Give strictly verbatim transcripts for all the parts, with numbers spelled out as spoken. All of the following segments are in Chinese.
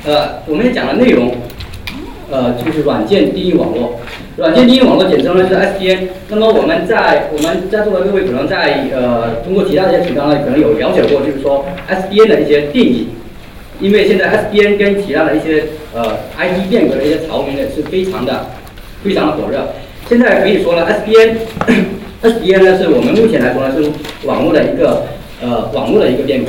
呃，我们讲的内容，呃，就是软件定义网络。软件定义网络简称呢是 S D N。那么我们在我们在座的各位可能在呃通过其他的一些渠道呢，可能有了解过，就是说 S D N 的一些定义。因为现在 S D N 跟其他的一些呃 I T 变革的一些潮流呢是非常的非常的火热。现在可以说呢 ，S D N S D N 呢是我们目前来说呢是网络的一个呃网络的一个变革。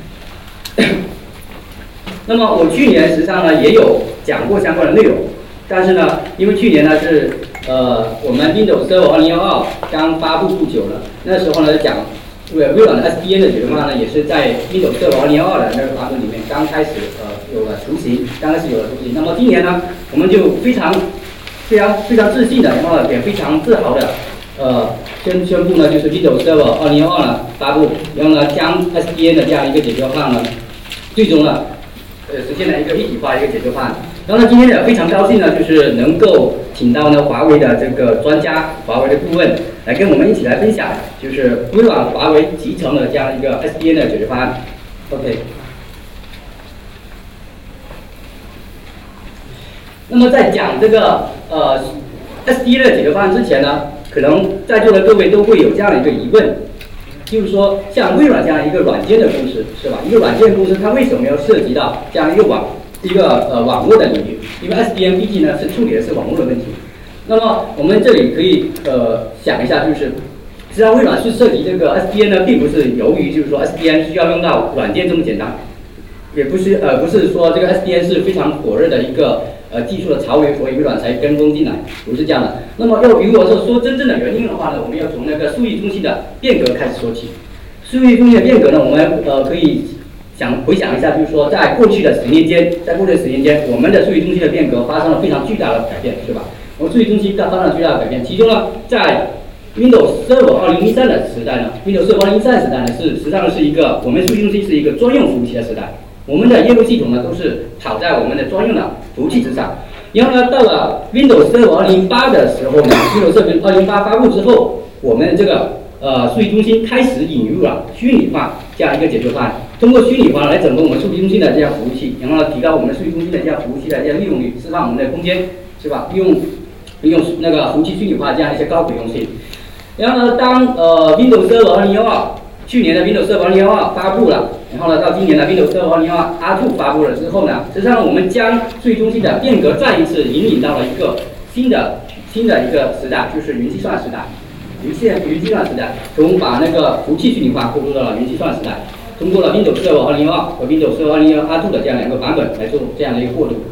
那么我去年实际上呢也有讲过相关的内容，但是呢，因为去年呢是呃我们 Windows Server 二零一二刚发布不久了，那时候呢讲微微软的 S D N 的解决方案呢也是在 Windows Server 二零一二的那个版本里面刚开始呃有了雏形，刚开始有了雏形。那么今年呢，我们就非常非常非常自信的，然后也非常自豪的呃宣宣布呢，就是 Windows Server 二零一二呢发布，然后呢将 S D N 的这样一个解决方案呢，最终呢。呃，实现了一个一体化的一个解决方案。然后呢，今天呢非常高兴呢，就是能够请到呢华为的这个专家、华为的顾问来跟我们一起来分享，就是微软华为集成的这样一个 S D N 的解决方案。OK。那么在讲这个呃 S D N 的解决方案之前呢，可能在座的各位都会有这样的一个疑问。就是说，像微软这样一个软件的公司，是吧？一个软件公司，它为什么要涉及到这样一个网一个呃网络的领域？因为 S D N 毕竟呢是处理的是网络的问题。那么我们这里可以呃想一下，就是实际上微软是涉及这个 S D N 呢，并不是由于就是说 S D N 需要用到软件这么简单，也不是呃不是说这个 S D N 是非常火热的一个呃技术的潮流，所以微软才跟风进来，不是这样的。那么要如果是说真正的原因的话呢，我们要从那个数据中心的变革开始说起。数据中心的变革呢，我们呃可以想回想一下，就是说在过去的十年间，在过去的十年间，我们的数据中心的变革发生了非常巨大的改变，是吧？我们数据中心它发生了巨大的改变，其中呢，在 Windows Server 二零一三的时代呢 ，Windows Server 二零一三时代呢是实际上是一个我们数据中心是一个专用服务器的时代，我们的业务系统呢都是跑在我们的专用的服务器之上。然后呢，到了 Windows Server 二零一八的时候呢 ，Windows Server 二零一八发布之后，我们这个呃数据中心开始引入了虚拟化这样一个解决方案，通过虚拟化来整合我们数据中心的这样服务器，然后呢提高我们数据中心的这样服务器的这样利用率，释放我们的空间，是吧？利用利用那个服务器虚拟化这样一些高可用性。然后呢，当呃 Windows Server 二零一二去年的 Windows Server 二零一二发布了，然后呢到今年的 Windows Server 二零一二 R 二 发布了之后呢，实际上我们将数据中心的变革再一次引领到了一个新的新的一个时代，就是云计算时代。云计云计算时代，从把那个服务器虚拟化过渡到了云计算时代，通过了 Windows Server 二零一二和 Windows Server 二零一二 R 二 的这样两个版本来做这样的一个过渡。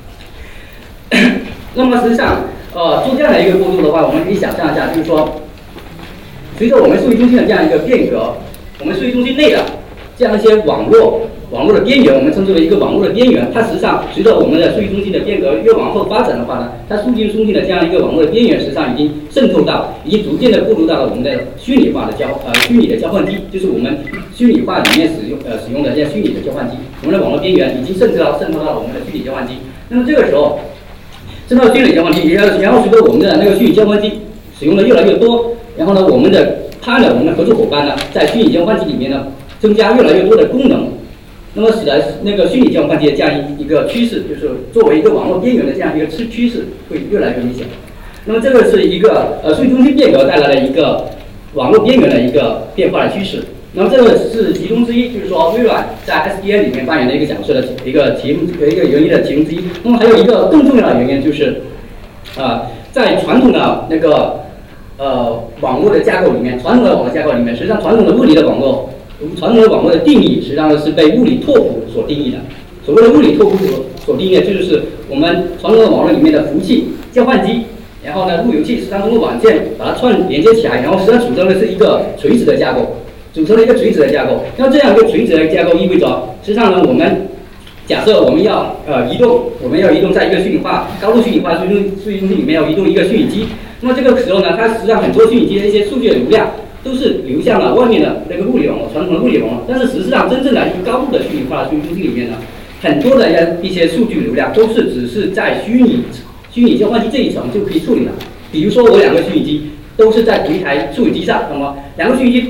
那么实际上，呃，做这样的一个过渡的话，我们可以想象一下，就是说，随着我们数据中心的这样一个变革，我们数据中心内的这样一些网络网络的边缘，我们称之为一个网络的边缘，它实际上随着我们的数据中心的变革越往后发展的话呢，它数据中心的这样一个网络的边缘，实际上已经渗透到，已经逐渐的过渡到了我们的虚拟化的交呃虚拟的交换机，就是我们虚拟化里面使用呃使用的这些虚拟的交换机，我们的网络边缘已经渗透到渗透到了我们的虚拟交换机。那么这个时候，渗透到虚拟交换机，然后随着我们的那个虚拟交换机使用的越来越多，然后呢，我们的 partner 我们的合作伙伴呢，在虚拟交换机里面呢，增加越来越多的功能。那么使得那个虚拟交换机的这样一一个趋势，就是作为一个网络边缘的这样一个趋趋势会越来越明显。那么这个是一个呃数据中心变革带来的一个网络边缘的一个变化的趋势。那么这个是其中之一，就是说微软在 S D N 里面扮演的一个角色的一个其中一个原因的其中之一。那么还有一个更重要的原因就是，呃，在传统的那个呃网络的架构里面，传统的网络架构里面，实际上传统的物理的网络。传统的网络的定义实际上是被物理拓扑所定义的。所谓的物理拓扑所所定义的，就是我们传统的网络里面的服务器、交换机，然后呢路由器实际上通过网件把它串连接起来，然后实际上组成的是一个垂直的架构，组成了一个垂直的架构。那这样一个垂直的架构意味着，实际上呢，我们假设我们要呃移动，我们要移动在一个虚拟化、高度虚拟化数据数据中心里面要移动一个虚拟机，那么这个时候呢，它实际上很多虚拟机的一些数据的流量都是流向了外面的那个物理网络，传统的物理网络。但是实际上，真正的一个高度的虚拟化的数据中心里面呢，很多的一些数据流量都是只是在虚拟虚拟交换机这一层就可以处理了。比如说，我两个虚拟机都是在同一台处理机上，那么两个虚拟机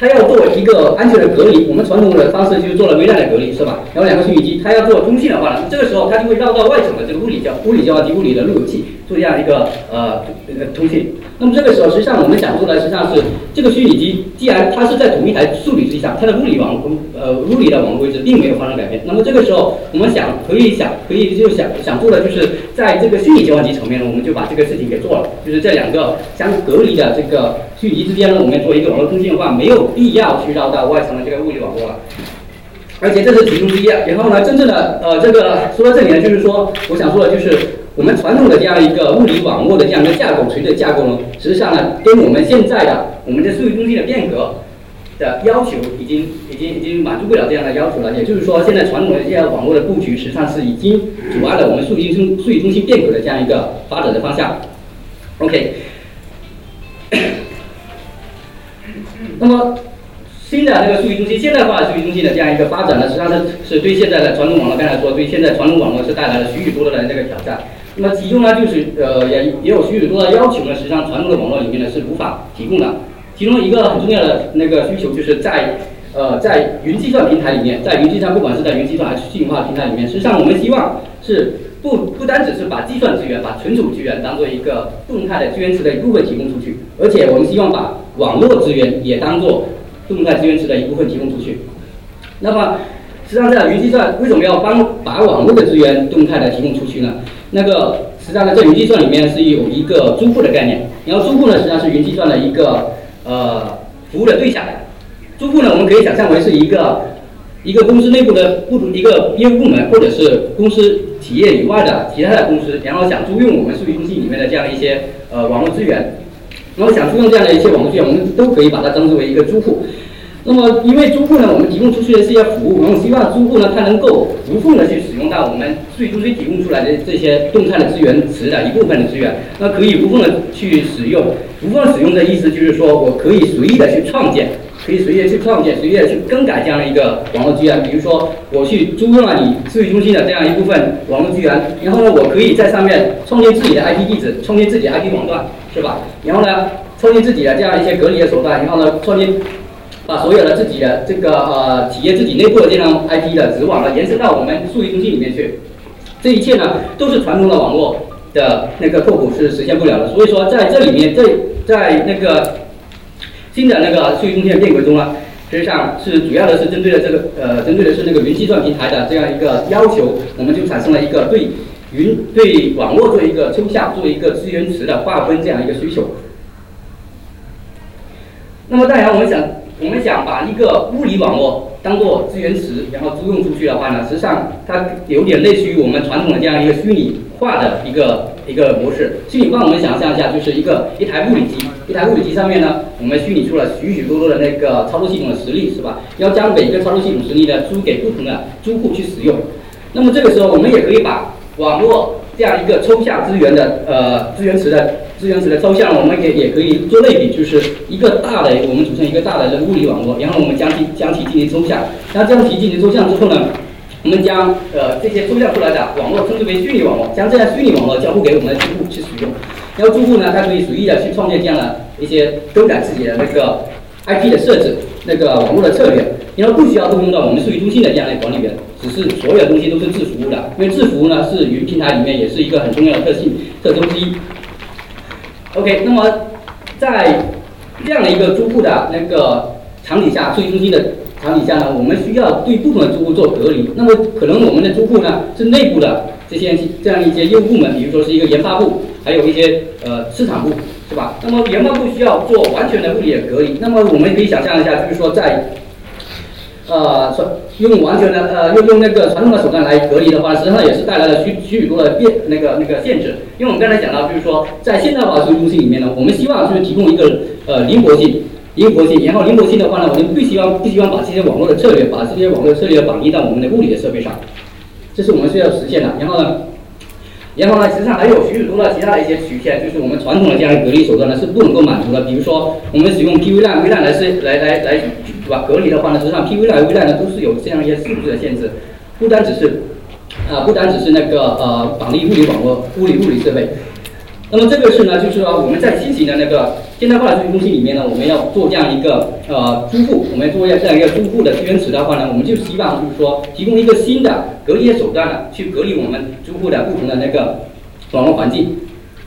它要做一个安全的隔离，我们传统的方式就是做了微量的隔离，是吧？然后两个虚拟机，它要做中性的话呢，这个时候它就会绕到外层的这个物理交物理交换机、物理的路由器做这样一个呃呃通信。那么这个时候，实际上我们想出来，实际上是这个虚拟机，既然它是在同一台数理机上，它的物理网呃物理的网络位置并没有发生改变。那么这个时候，我们想可以想可以就想想做的，就是在这个虚拟交换机层面呢，我们就把这个事情给做了，就是这两个相隔离的这个虚拟机之间呢，我们做一个网络通信的话，没有必要去绕到外层的这个物理网络了。而且这是其中之一。然后呢，真正的呃这个说到这里呢，就是说我想说的就是。我们传统的这样一个物理网络的这样一个架构，垂直架构呢，实际上呢，跟我们现在的我们的数据中心的变革的要求，已经已经已经满足不了这样的要求了。也就是说，现在传统的这些网络的布局，实际上是已经阻碍了我们数据中数据中心变革的这样一个发展的方向。OK， 那么新的那个数据中心现代化的数据中心的这样一个发展呢，实际上是是对现在的传统网络，刚才说对现在传统网络是带来了许许多多的这个挑战。那么其中呢，就是呃也也有许许多的要求呢，实际上传统的网络里面呢是无法提供的。其中一个很重要的那个需求就是在呃在云计算平台里面，在云计算不管是在云计算还是虚拟化平台里面，实际上我们希望是不不单只是把计算资源、把存储资源当做一个动态的资源池的一部分提供出去，而且我们希望把网络资源也当做动态资源池的一部分提供出去。那么实际上在云计算为什么要帮把网络的资源动态的提供出去呢？那个实际上呢，在云计算里面是有一个租户的概念，然后租户呢实际上是云计算的一个呃服务的对象。租户呢，我们可以想象为是一个一个公司内部的不一个业务部门，或者是公司企业以外的其他的公司，然后想租用我们数据中心里面的这样一些呃网络资源，然后想租用这样的一些网络资源，我们都可以把它称之为一个租户。那么，因为租户呢，我们提供出去的这些服务，我们希望租户呢，他能够无缝的去使用到我们数据中心提供出来的这些动态的资源池的一部分的资源，那可以无缝的去使用。无缝使用的意思就是说，我可以随意的去创建，可以随意的去创建，随意的去更改这样的一个网络资源。比如说，我去租用了你数据中心的这样一部分网络资源，然后呢，我可以在上面创建自己的 I P 地址，创建自己的 I P 网段，是吧？然后呢，创建自己的这样一些隔离的手段，然后呢，创建。把所有的自己的这个呃企业自己内部的这样 I P 的子网呢，延伸到我们数据中心里面去，这一切呢都是传统的网络的那个拓扑是实现不了的。所以说在这里面，在在那个新的那个数据中心的变革中呢，实际上是主要的是针对了这个呃针对的是那个云计算平台的这样一个要求，我们就产生了一个对云对网络做一个抽象、做一个资源池的划分这样一个需求。那么当然我们想。我们想把一个物理网络当做资源池，然后租用出去的话呢，实际上它有点类似于我们传统的这样一个虚拟化的一个一个模式。虚拟化我们想象一下，就是一个一台物理机，一台物理机上面呢，我们虚拟出了许许多多的那个操作系统的实例，是吧？要将每个操作系统实例呢租给不同的租户去使用。那么这个时候，我们也可以把网络这样一个抽象资源的呃资源池的。资源池的抽象，我们也也可以做类比，就是一个大的，我们组成一个大的这个物理网络，然后我们将其将其进行抽象，然后将其进行抽象之后呢，我们将呃这些抽象出来的网络称之为虚拟网络，将这样虚拟网络交付给我们的租户去使用，然后租户呢，他可以随意的去创建这样的一些更改自己的那个 I P 的设置，那个网络的策略，然后不需要动用到我们数据中心的这样的管理员，只是所有的东西都是自服务的，因为自服务呢是云平台里面也是一个很重要的特性特征之一。OK， 那么在这样的一个租户的那个场景下，数据中心的场景下呢，我们需要对不同的租户做隔离。那么可能我们的租户呢是内部的这些这样一些业务部门，比如说是一个研发部，还有一些呃市场部，是吧？那么研发部需要做完全的物理的隔离。那么我们可以想象一下，就是说在呃，用完全的呃，用用那个传统的手段来隔离的话，实际上也是带来了许许许多的变那个那个限制。因为我们刚才讲到，就是说在现代化数据中心里面呢，我们希望就是提供一个呃灵活性，灵活性，然后灵活性的话呢，我们不希望不希望把这些网络的策略，把这些网络策略绑定到我们的物理的设备上，这是我们需要实现的。然后呢？然后呢，实际上还有许许多多的其他的一些曲线，就是我们传统的这样的隔离手段呢是不能够满足的。比如说，我们使用 P V LAN、V LAN 来是来来来，对吧？隔离的话呢，实际上 P V LAN、V LAN 呢都是有这样一些数字的限制，不单只是啊、呃，不单只是那个呃绑定物理网络、物理物理设备。 那么这个是呢，就是说我们在新型的那个现代化的数据中心里面呢，我们要做这样一个呃租户，我们做这样一个租户的资源池的话呢，我们就希望就是说提供一个新的隔离的手段呢，去隔离我们租户的不同的那个网络环境。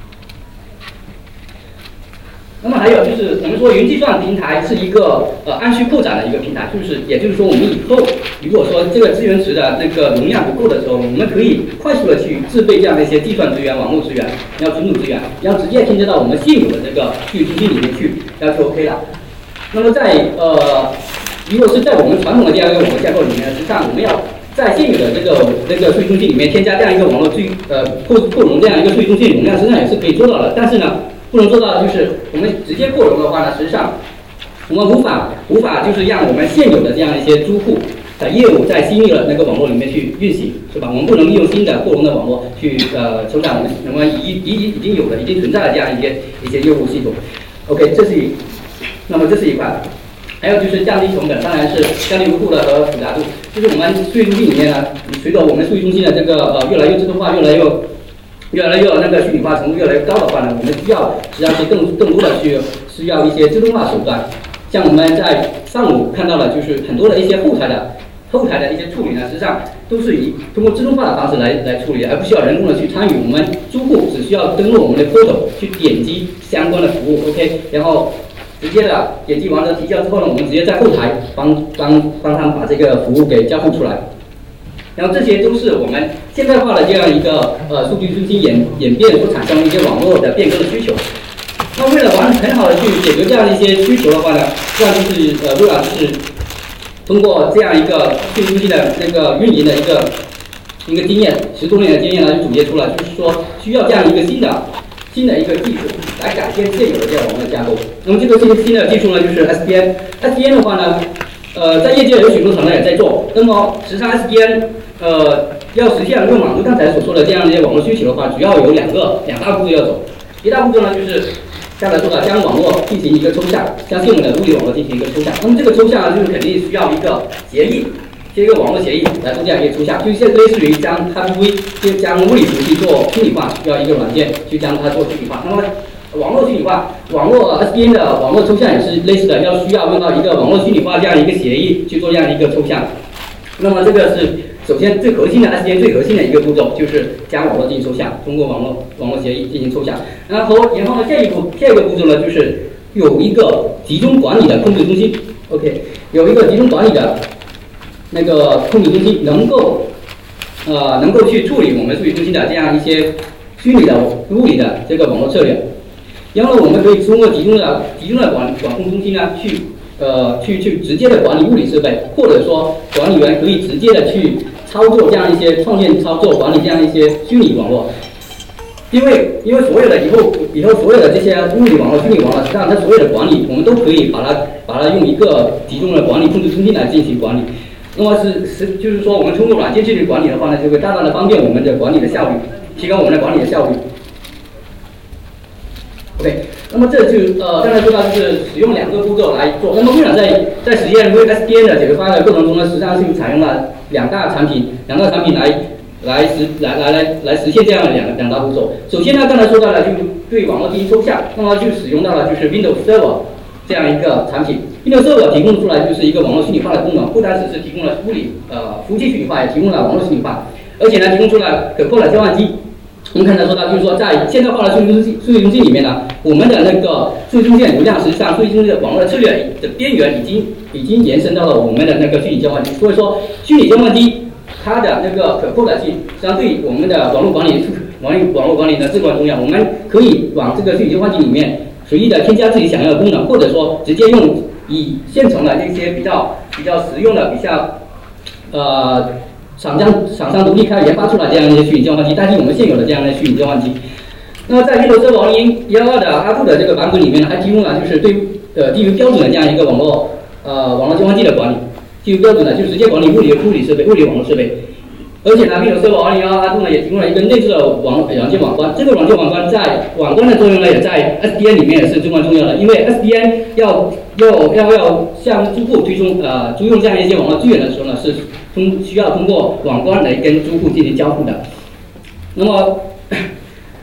那么还有就是我们说云计算平台是一个呃按需扩展的一个平台，就是也就是说我们以后如果说这个资源池的那个容量不够的时候，我们可以快速的去自备这样的一些计算资源、网络资源，要存储资源，要直接添加到我们现有的这个数据中心里面去，要就 OK 了。那么在呃如果是在我们传统的这样一个网络架构里面，实际上我们要在现有的这个这个数据中心里面添加这样一个网络最呃扩扩容这样一个数据中心容量，实际上也是可以做到的，但是呢。不能做到的就是我们直接扩容的话呢，实际上我们无法无法就是让我们现有的这样一些租户的业务在新的那个网络里面去运行，是吧？我们不能利用新的扩容的网络去呃承载我们我们已已已已经有的已经存在的这样一些一些业务系统。OK， 这是一，那么这是一块。还有就是降低成本，当然是降低维护的和复杂度。就是我们数据中心里面呢，随着我们数据中心的这个呃越来越自动化，越来越越来越那个虚拟化程度越来越高的话呢，我们需要实际上是更更多的去需要一些自动化手段。像我们在上午看到的，就是很多的一些后台的后台的一些处理呢，实际上都是以通过自动化的方式来来处理，而不需要人工的去参与。我们租户只需要登录我们的 portal 去点击相关的服务 ，OK， 然后直接的点击完成提交之后呢，我们直接在后台帮帮帮他们把这个服务给交付出来。然后这些都是我们现代化的这样一个呃数据中心演演变所产生的一些网络的变更的需求。那为了完很好的去解决这样一些需求的话呢，这样就是呃微软是通过这样一个数据中心的那个运营的一个一个经验，十多年的经验来总结出来，就是说需要这样一个新的新的一个技术来改变现有的这个网络架构。那么这个新新的技术呢，就是 S D N。S D N 的话呢，呃，在业界有许多厂商也在做。那么实际上 S D N 呃，要实现用满足刚才所说的这样一些网络需求的话，主要有两个两大步骤要走。一大步骤呢，就是刚才说的将网络进行一个抽象，将现有的物理网络进行一个抽象。那么这个抽象呢，就是肯定需要一个协议，这个网络协议来做这样一个抽象，就是类似于将 H P V 就将物理属性做虚拟化，需要一个软件去将它做虚拟化。那么网络虚拟化，网络 S D N 的网络抽象也是类似的，要需要用到一个网络虚拟化这样一个协议去做这样一个抽象。那么这个是首先最核心的 S D N 最核心的一个步骤，就是将网络进行抽象，通过网络网络协议进行抽象。然后然后呢，下一步下一个步骤呢，就是有一个集中管理的控制中心 ，OK， 有一个集中管理的那个控制中心，能够呃能够去处理我们数据中心的这样一些虚拟的物理的这个网络策略。然后呢，我们可以通过集中的集中的管管控中心呢，去呃去去直接的管理物理设备，或者说管理员可以直接的去操作这样一些创建、操作、管理这样一些虚拟网络。因为因为所有的以后以后所有的这些物理网络、虚拟网络，实际上它所有的管理，我们都可以把它把它用一个集中的管理控制中心来进行管理。那么是是就是说，我们通过软件进行管理的话呢，就会大大的方便我们的管理的效率，提高我们的管理的效率。OK， 那么这就呃刚才说到就是使用两个步骤来做。那么微软在在实现 S D N 的解决方案的过程中呢，实际上是采用了两大产品，两大产品来来实来来来来实现这样的两两大步骤。首先呢，刚才说到了就对网络进行抽象，那么就使用到了就是 Windows Server 这样一个产品。Windows Server 提供出来就是一个网络虚拟化的功能，不单只是提供了物理呃服务器虚拟化，也提供了网络虚拟化，而且呢提供出了可扩的交换机。我们刚才说到，就是说在现代化的数据中心数据中心里面呢，我们的那个数据中心的流量，实际上数据中心的网络的策略的边缘已经已经延伸到了我们的那个虚拟交换机。所以说，虚拟交换机它的那个可扩展性，实际上对我们的网络管理网网络管理呢至关重要。我们可以往这个虚拟交换机里面随意的添加自己想要的功能，或者说直接用以现成的这些比较比较实用的、比较呃。厂商厂商独立开研发出来这样一些虚拟交换机，代替我们现有的这样的虚拟交换机。那么在 Windows Server 二零一二的阿布的这个版本里面呢，还提供了就是对于呃基于标准的这样一个网络呃网络交换机的管理，基于标准的就直接管理物理物理设备、物理网络设备。而且呢 ，Windows Server 二零一二阿布呢也提供了一个内置的网软件网关，这个软件网关在网关的作用呢，也在 S D N 里面也是至关重要的，因为 S D N 要要要要向租户推送呃租用这样一些网络资源的时候呢，是通需要通过网关来跟租户进行交互的。那么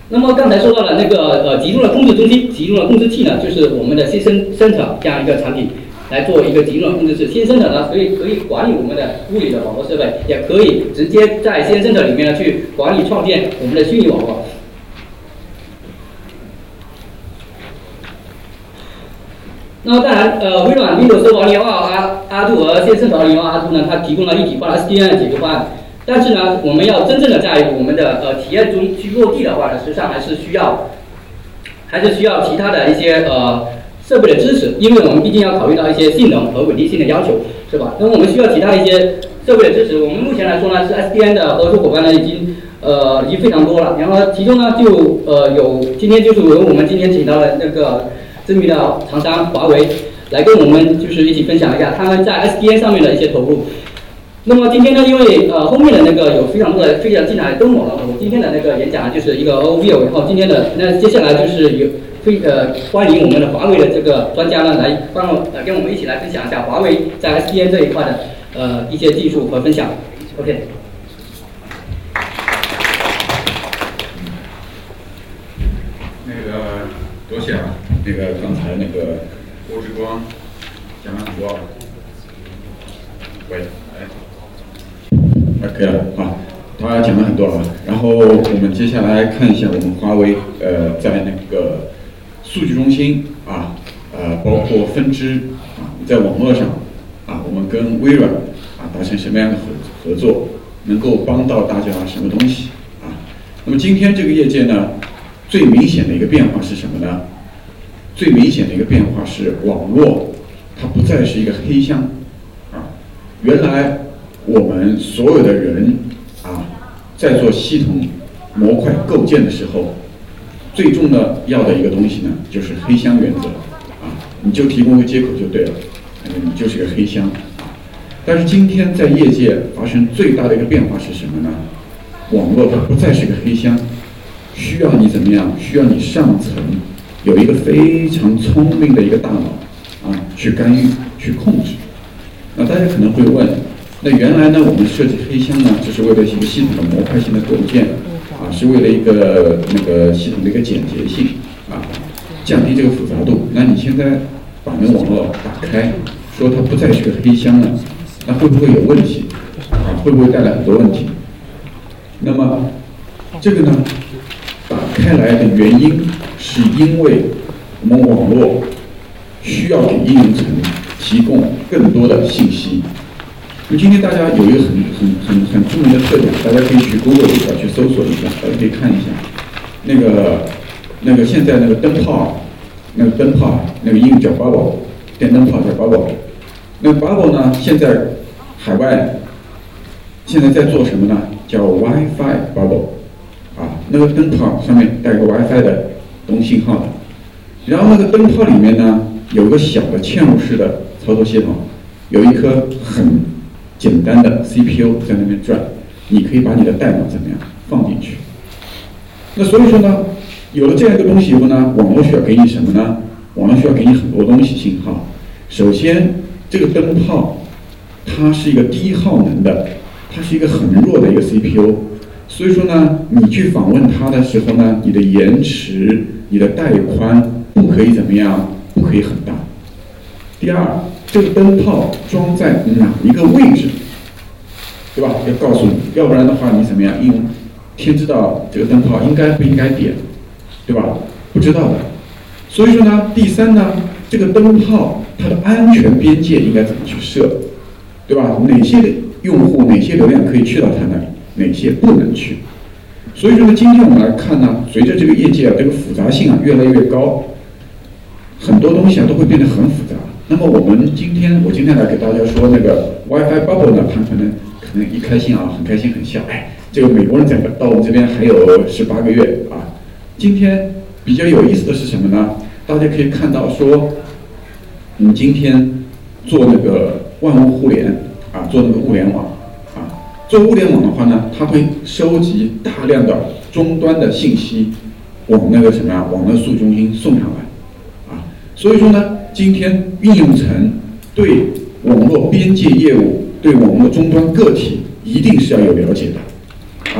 那么刚才说到了那个呃集中的控制中心、集中的控制器呢，就是我们的 System Center 这样一个产品，来做一个集中的控制器。System Center 呢，可以可以管理我们的物理的网络设备，也可以直接在 System Center 里面呢去管理创建我们的虚拟网络。那么当然，呃，微软 Windows Server 二零幺二 R 二和 System Center 二零幺二 R 呢，它提供了一体化的 S D N 解决方案。但是呢，我们要真正的在我们的呃体验中去落地的话呢，实际上还是需要，还是需要其他的一些呃设备的支持，因为我们毕竟要考虑到一些性能和稳定性的要求，是吧？那么我们需要其他一些设备的支持。我们目前来说呢，是 S D N 的合作伙伴呢已经呃已经非常多了。然后其中呢就呃有今天就是由我们今天请到的那个知名的厂商华为来跟我们就是一起分享一下他们在 S D N 上面的一些投入。那么今天呢，因为呃后面的那个有非常多的非常精彩的 demo 了，我今天的那个演讲就是一个 overview， 然后今天的那接下来就是有非呃欢迎我们的华为的这个专家呢来帮我呃跟我们一起来分享一下华为在 S D N 这一块的呃一些技术和分享。OK。 那个多谢啊，那个刚才那个欧之光讲了很多，喂，哎。啊，可以了啊，他讲了很多了，然后我们接下来看一下我们华为呃在那个数据中心啊，呃包括分支啊，在网络上啊，我们跟微软啊达成什么样的合合作，能够帮到大家什么东西啊？那么今天这个业界呢，最明显的一个变化是什么呢？最明显的一个变化是网络，它不再是一个黑箱啊，原来。我们所有的人啊，在做系统模块构建的时候，最重要的一个东西呢，就是黑箱原则啊，你就提供个接口就对了，你就是个黑箱啊。但是今天在业界发生最大的一个变化是什么呢？网络它不再是个黑箱，需要你怎么样？需要你上层有一个非常聪明的一个大脑啊，去干预、去控制。那大家可能会问。那原来呢，我们设计黑箱呢，只是为了一个系统的模块性的构建，啊，是为了一个那个系统的一个简洁性，啊，降低这个复杂度。那你现在把那网络打开，说它不再是个黑箱了，那会不会有问题？啊，会不会带来很多问题？那么这个呢，打开来的原因是因为我们网络需要给应用层提供更多的信息。那今天大家有一个很很很很著名的特点，大家可以去 Google 里边去搜索一下，大家可以看一下，那个那个现在那个灯泡，那个灯泡那个英语叫 bubble， 电灯泡叫 bubble， 那个 bubble 呢，现在海外现在在做什么呢？叫 WiFi bubble， 啊，那个灯泡上面带个 WiFi 的东信号的，然后那个灯泡里面呢有个小的嵌入式的操作系统，有一颗很简单的 C P U 在那边转，你可以把你的代码怎么样放进去。那所以说呢，有了这样一个东西以后呢，网络需要给你什么呢？网络需要给你很多东西信号。首先，这个灯泡它是一个低耗能的，它是一个很弱的一个 C P U， 所以说呢，你去访问它的时候呢，你的延迟、你的带宽不可以怎么样？不可以很大。第二，这个灯泡装在哪一个位置，对吧？要告诉你，要不然的话你怎么样？用天知道这个灯泡应该不应该点，对吧？不知道的。所以说呢，第三呢，这个灯泡它的安全边界应该怎么去设，对吧？哪些用户哪些流量可以去到它那里，哪些不能去？所以说呢，今天我们来看呢，随着这个业界啊这个复杂性啊越来越高，很多东西啊都会变得很复杂。那么我们今天，我今天来给大家说那个 WiFi bubble 呢，他可能可能一开心啊，很开心很笑，哎，这个美国人讲的到我们这边还有十八个月啊。今天比较有意思的是什么呢？大家可以看到说，我们今天做那个万物互联啊，做那个物联网啊，做物联网的话呢，它会收集大量的终端的信息，往那个什么呀，往那个数据中心送上来啊。所以说呢，今天应用层对网络边界业务、对网络终端个体一定是要有了解的，啊，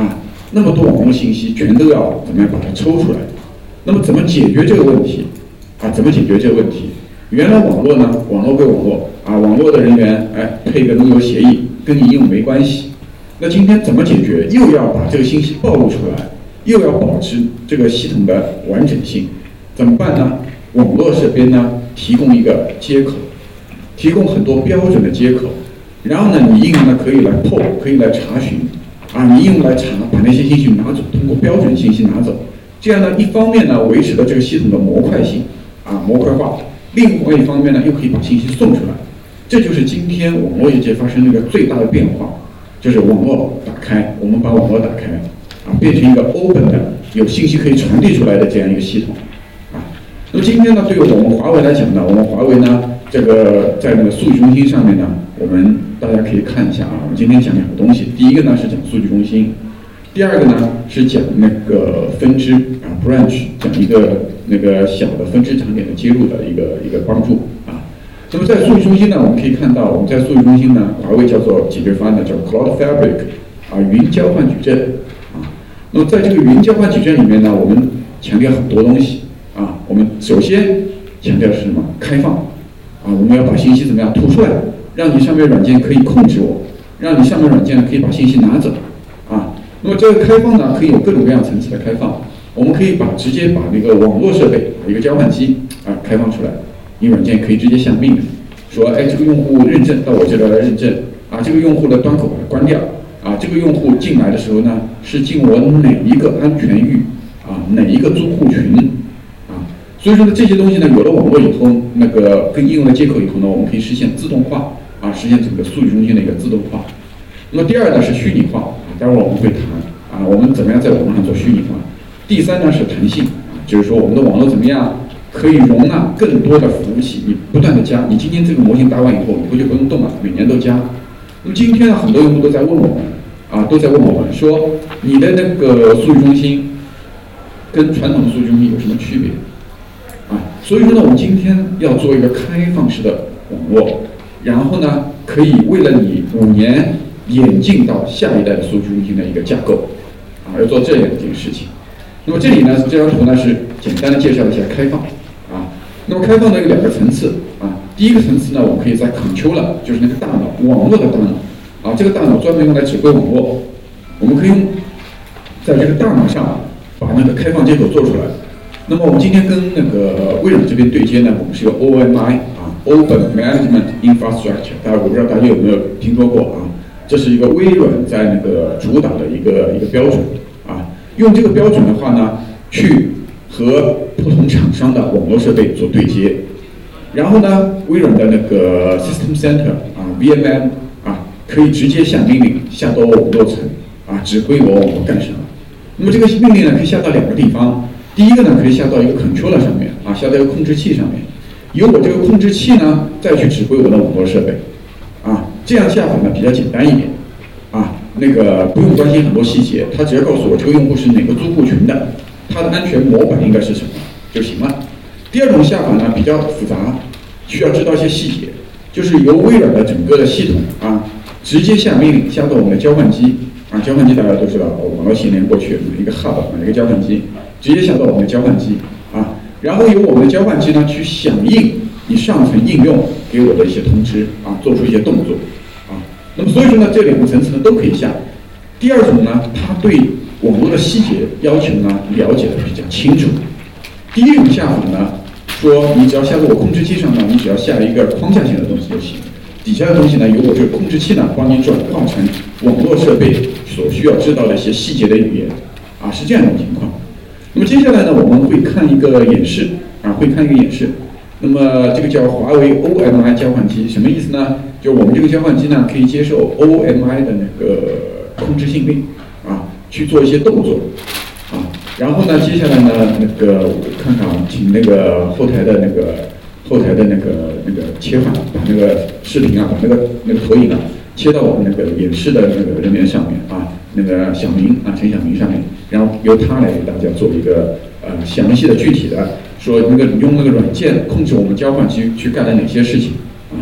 那么多网络信息全都要怎么样把它抽出来？那么怎么解决这个问题？啊，怎么解决这个问题？原来网络呢，网络归网络啊，网络的人员哎配个路由协议，跟你应用没关系。那今天怎么解决？又要把这个信息暴露出来，又要保持这个系统的完整性，怎么办呢？网络这边呢提供一个接口，提供很多标准的接口，然后呢你应用呢可以来 poll， 可以来查询，啊，你应用来查，把那些信息拿走，通过标准信息拿走。这样呢，一方面呢维持了这个系统的模块性，啊模块化，另外一方面呢又可以把信息送出来。这就是今天网络业界发生了一个最大的变化。就是网络打开，我们把网络打开，啊，变成一个 open 的，有信息可以传递出来的这样一个系统，啊。那么今天呢，对于我们华为来讲呢，我们华为呢，这个在那个数据中心上面呢，我们大家可以看一下啊，我们今天讲两个东西，第一个呢是讲数据中心，第二个呢是讲那个分支啊 branch， 讲一个那个小的分支场点的接入的一个一个帮助啊。那么在数据中心呢，我们可以看到，我们在数据中心呢，华为叫做解决方案呢，叫 Cloud Fabric， 啊，云交换矩阵，啊。那么在这个云交换矩阵里面呢，我们强调很多东西，啊，我们首先强调的是什么？开放，啊，我们要把信息怎么样吐出来，让你上面软件可以控制我，让你上面软件可以把信息拿走，啊。那么这个开放呢，可以有各种各样层次的开放，我们可以把直接把那个网络设备，一个交换机啊开放出来。你软件可以直接下命令，说，哎，这个用户认证到我这边来认证，啊，这个用户的端口把它关掉，啊，这个用户进来的时候呢，是进我哪一个安全域，啊，哪一个租户群，啊，所以说呢，这些东西呢，有了网络以后，那个跟应用的接口以后呢，我们可以实现自动化，啊，实现整个数据中心的一个自动化。那么第二呢是虚拟化，啊，待会儿我们会谈，啊，我们怎么样在网络上做虚拟化。第三呢是弹性，啊，就是说我们的网络怎么样？可以容纳更多的服务器，你不断的加，你今天这个模型搭完以后，以后就不用动了，每年都加。那么今天呢，很多用户都在问我们，啊，都在问我们说，你的那个数据中心跟传统的数据中心有什么区别？啊，所以说呢，我们今天要做一个开放式的网络，然后呢，可以为了你五年演进到下一代的数据中心的一个架构，啊，要做这样一件事情。那么这里呢，这张图呢是简单的介绍一下开放。啊，那么开放呢有两个层次啊，第一个层次呢，我们可以在 controller， 就是那个大脑，网络的大脑，啊，这个大脑专门用来指挥网络，我们可以用在这个大脑上把那个开放接口做出来。那么我们今天跟那个微软这边对接呢，我们是用 O M I 啊 ，Open Management Infrastructure， 大家我不知道大家有没有听说过啊？这是一个微软在那个主导的一个一个标准啊，用这个标准的话呢，去和不同厂商的网络设备做对接，然后呢，微软的那个 System Center 啊 V M M 啊，可以直接下命令下到网络层啊，指挥我网络干什么。那么这个命令呢，可以下到两个地方，第一个呢，可以下到一个 controller 上面啊，下到一个控制器上面，由我这个控制器呢，再去指挥我的网络设备啊，这样下法呢比较简单一点啊，那个不用关心很多细节，它只要告诉我这个用户是哪个租户群的。它的安全模板应该是什么就行了。第二种下法呢比较复杂，需要知道一些细节，就是由微软的整个的系统啊，直接下命令下到我们的交换机啊，交换机大家都知道，网络线连过去，一个 hub， 一个交换机，直接下到我们的交换机啊，然后由我们的交换机呢去响应你上层应用给我的一些通知啊，做出一些动作啊。那么所以说呢，这两个层次呢都可以下。第二种呢，它对网络的细节要求呢了解的比较清楚。第一种下法呢，说你只要下到我控制器上呢，你只要下一个框架性的东西就行，底下的东西呢由我这个控制器呢帮你转化成网络设备所需要知道的一些细节的语言，啊，是这样一种情况。那么接下来呢，我们会看一个演示，啊，会看一个演示。那么这个叫华为 O M I 交换机，什么意思呢？就我们这个交换机呢可以接受 O M I 的那个控制命令，啊。去做一些动作，啊，然后呢，接下来呢，那个我看看啊，请那个后台的那个后台的那个那个切换，把那个视频啊，把那个那个投影啊，切到我们那个演示的那个人员上面啊，那个小明啊，陈小明上面，然后由他来给大家做一个呃详细的、具体的说那个你用那个软件控制我们交换机去干了哪些事情啊？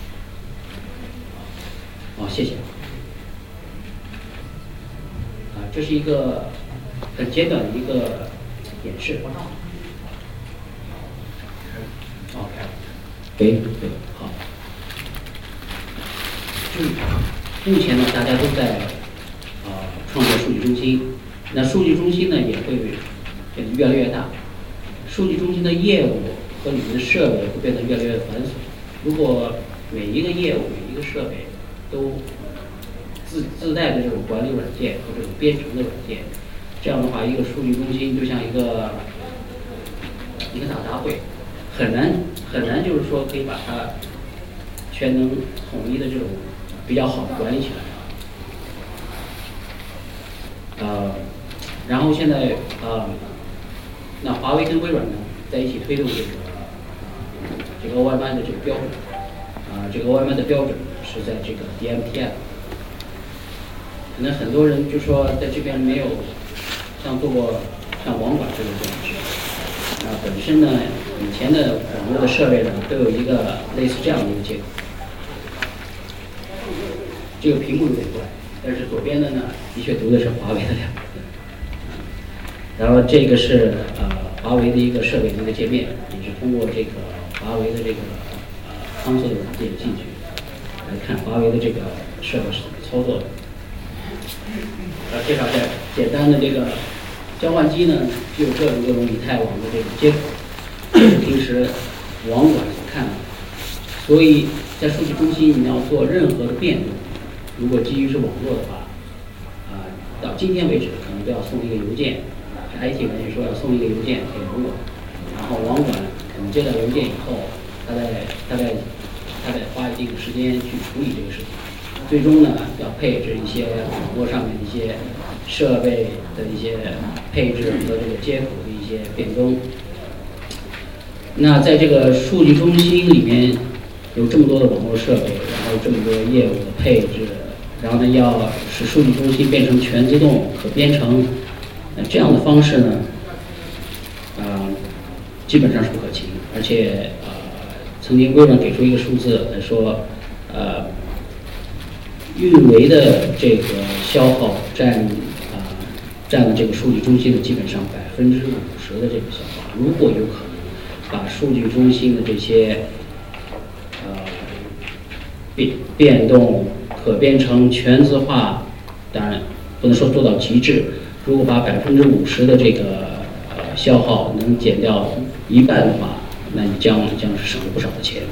好，谢谢。 这是一个很简短的一个演示。OK， 对对，好。就目前呢，大家都在啊、呃、创造数据中心，那数据中心呢也会变得越来越大，数据中心的业务和里面的设备会变得越来越繁琐。如果每一个业务、每一个设备都自自带的这种管理软件和这种编程的软件，这样的话，一个数据中心就像一个一个大杂烩，很难很难就是说可以把它全能统一的这种比较好的管理起来。呃，然后现在呃，那华为跟微软呢在一起推动这个这个 O M I 的这个标准，啊、呃，这个 O M I 的标准是在这个 D M T F。可能很多人就说在这边没有像做过像网管这个东西，啊，本身呢以前的网络的设备呢都有一个类似这样的一个结构。这个屏幕有点怪，但是左边的呢的确读的是华为的两个字，然后这个是呃华为的一个设备的一个界面，也是通过这个华为的这个呃康索的软件进去来看华为的这个设备是怎么操作的。呃，介绍一下简单的这个交换机呢，具有各种各种以太网的这种接口，这是平时网管所看的。所以在数据中心，你要做任何的变动，如果基于是网络的话，啊、呃，到今天为止可能都要送一个邮件 ，I T 人员说要送一个邮件给网管，然后网管可能接到邮件以后，他在大概他得花一定的时间去处理这个事情。最终呢，要配置一些网络上面一些设备的一些配置和这个接口的一些变更。那在这个数据中心里面有这么多的网络设备，然后这么多业务的配置，然后呢要使数据中心变成全自动可编程，那这样的方式呢，啊、呃，基本上是不可行。而且呃，曾经微软给出一个数字来说，呃。运维的这个消耗占啊、呃、占了这个数据中心的基本上百分之五十的这个消耗。如果有可能把数据中心的这些呃变变动可编程全自化，当然不能说做到极致。如果把百分之五十的这个呃消耗能减掉一半的话，那你将将是省了不少的钱。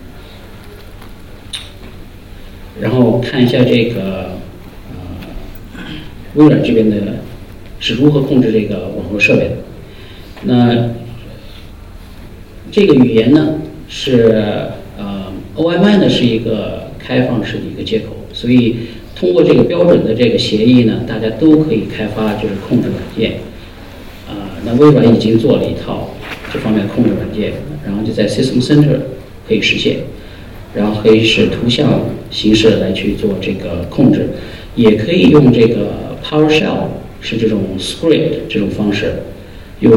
然后看一下这个呃微软这边的是如何控制这个网络设备的。那这个语言呢是呃 O M I 呢是一个开放式的一个接口，所以通过这个标准的这个协议呢，大家都可以开发就是控制软件。啊、呃，那微软已经做了一套这方面的控制软件，然后就在 System Center 可以实现。然后可以使图像形式来去做这个控制，也可以用这个 PowerShell 是这种 script 这种方式，用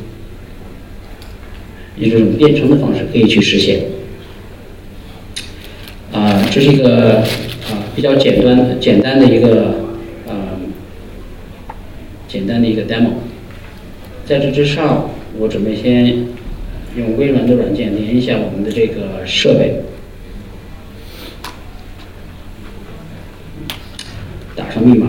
以这种编程的方式可以去实现。啊、呃，这是一个啊、呃、比较简单简单的一个啊、呃、简单的一个 demo。在这之上，我准备先用微软的软件连一下我们的这个设备。打上密码，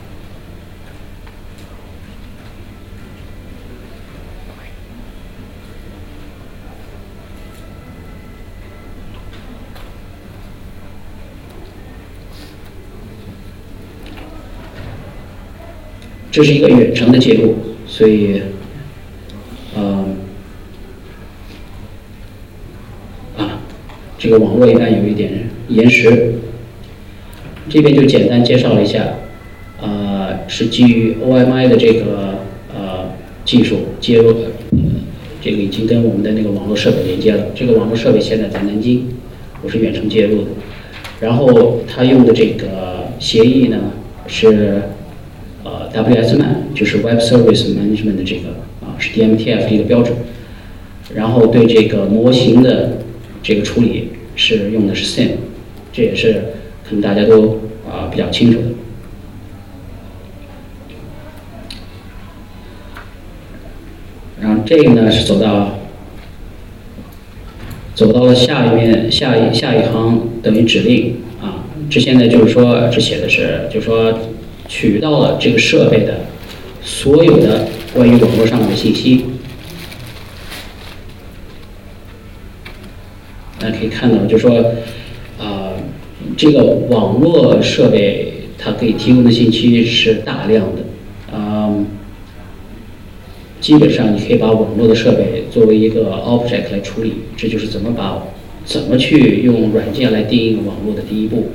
这是一个远程的接入，所以，呃，啊，这个网络一般有一点延时。这边就简单介绍了一下，呃，是基于 O M I 的这个呃技术接入，呃，这个已经跟我们的那个网络设备连接了。这个网络设备现在在南京，我是远程接入的。然后它用的这个协议呢是呃 W S M A N， 就是 Web Service Management 的这个啊是 D M T F 的一个标准。然后对这个模型的这个处理是用的是 S I M， 这也是可能大家都啊、呃、比较清楚的。 这个呢是走到走到了下一面下一下一行等于指令啊，这现在就是说这写的是就是说取到了这个设备的所有的关于网络上面的信息。大家可以看到，就是说，啊、呃，这个网络设备它可以提供的信息是大量的，啊、呃，基本上你可以把网络的设备作为一个 object 来处理，这就是怎么把怎么去用软件来定义网络的第一步。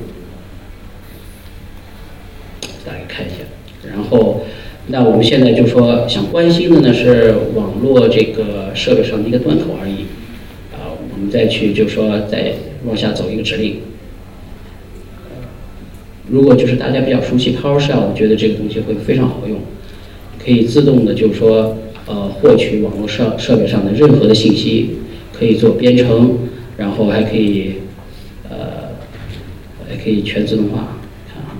大家看一下，然后，那我们现在就说想关心的呢是网络这个设备上的一个端口而已。我们再去就是说再往下走一个指令，如果就是大家比较熟悉 PowerShell， 觉得这个东西会非常好用，可以自动的就是说呃获取网络设设备上的任何的信息，可以做编程，然后还可以呃还可以全自动化。看啊，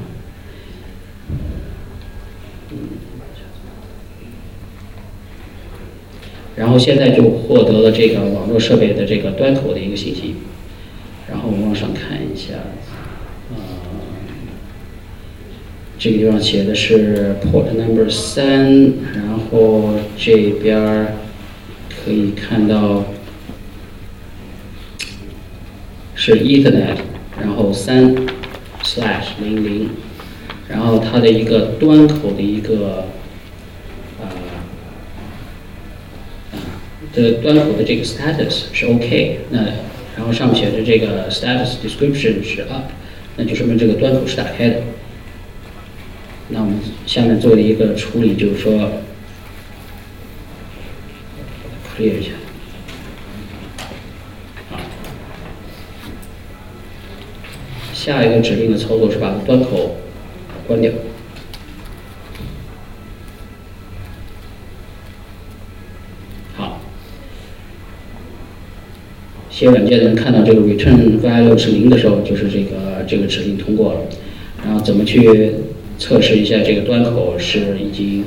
然后现在就获得了这个网络设备的这个端口的一个信息，然后我们往上看一下，呃，这个地方写的是 port number 三，然后这边可以看到是 Ethernet， 然后三 slash 零零，然后它的一个端口的一个的端口的这个 status 是 OK， 那然后上面写的这个 status description 是 up， 那就说明这个端口是打开的。那我们下面做了一个处理，就是说 clear 一下，好，下一个指令的操作是把端口关掉。写软件的人看到这个 return value 是零的时候，就是这个这个指令通过了。然后怎么去测试一下这个端口是已经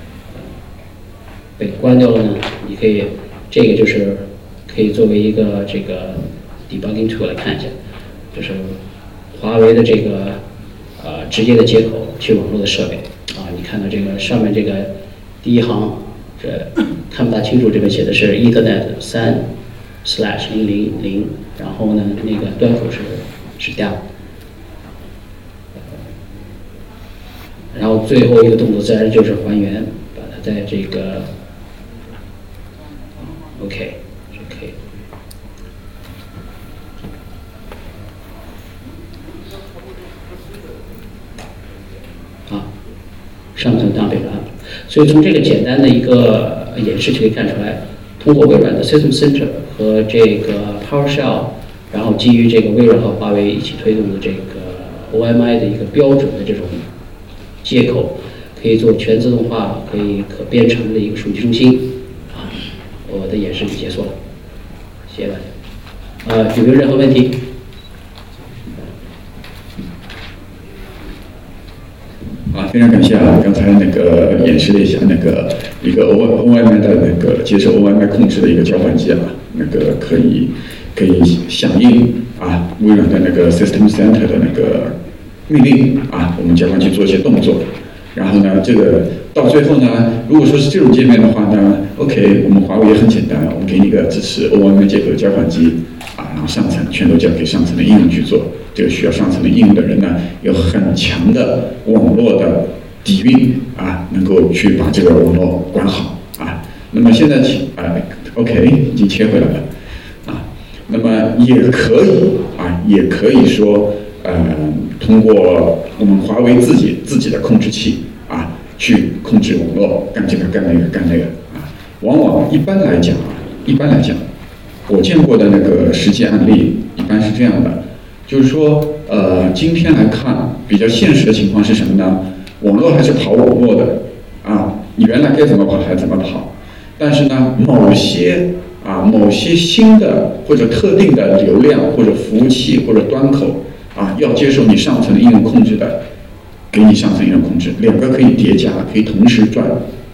被关掉了呢？你可以这个就是可以作为一个这个 debugging tool 来看一下，就是华为的这个呃直接的接口去网络的设备啊，你看到这个上面这个第一行这看不大清楚，这边写的是 Ethernet 三。slash 零零零，然后呢，那个端口是是 down， 然后最后一个动作自然就是还原，把它在这个 OK 是可以。好，上层 down 变成 up， 所以从这个简单的一个演示就可以看出来。通过微软的 System Center 和这个 PowerShell， 然后基于这个微软和华为一起推动的这个 O M I 的一个标准的这种接口，可以做全自动化、可以可编程的一个数据中心。啊，我的演示就结束了，谢谢大家。呃，有没有任何问题？ 啊，非常感谢啊！刚才那个演示了一下那个一个 O O M I 的那个接受 O M I 控制的一个交换机啊，那个可以可以响应啊微软的那个 System Center 的那个命令啊，我们交换机做一些动作。然后呢，这个到最后呢，如果说是这种界面的话呢 ，OK， 我们华为也很简单，我们给你一个支持 O M I 接口的交换机啊，然后上层全都交给上层的应用去做。这个需要上层的应用的人呢，有很强的网络的底蕴啊，能够去把这个网络管好啊。那么现在啊 ，OK， 已经切回来了啊。那么也可以啊，也可以说呃，通过我们华为自己自己的控制器啊，去控制网络，干这个干那个干那个啊。往往一般来讲啊，一般来讲，我见过的那个实际案例一般是这样的。就是说，呃，今天来看，比较现实的情况是什么呢？网络还是跑网络的，啊，你原来该怎么跑还怎么跑，但是呢，某些啊，某些新的或者特定的流量或者服务器或者端口啊，要接受你上层的应用控制的，给你上层应用控制，两个可以叠加，可以同时转啊，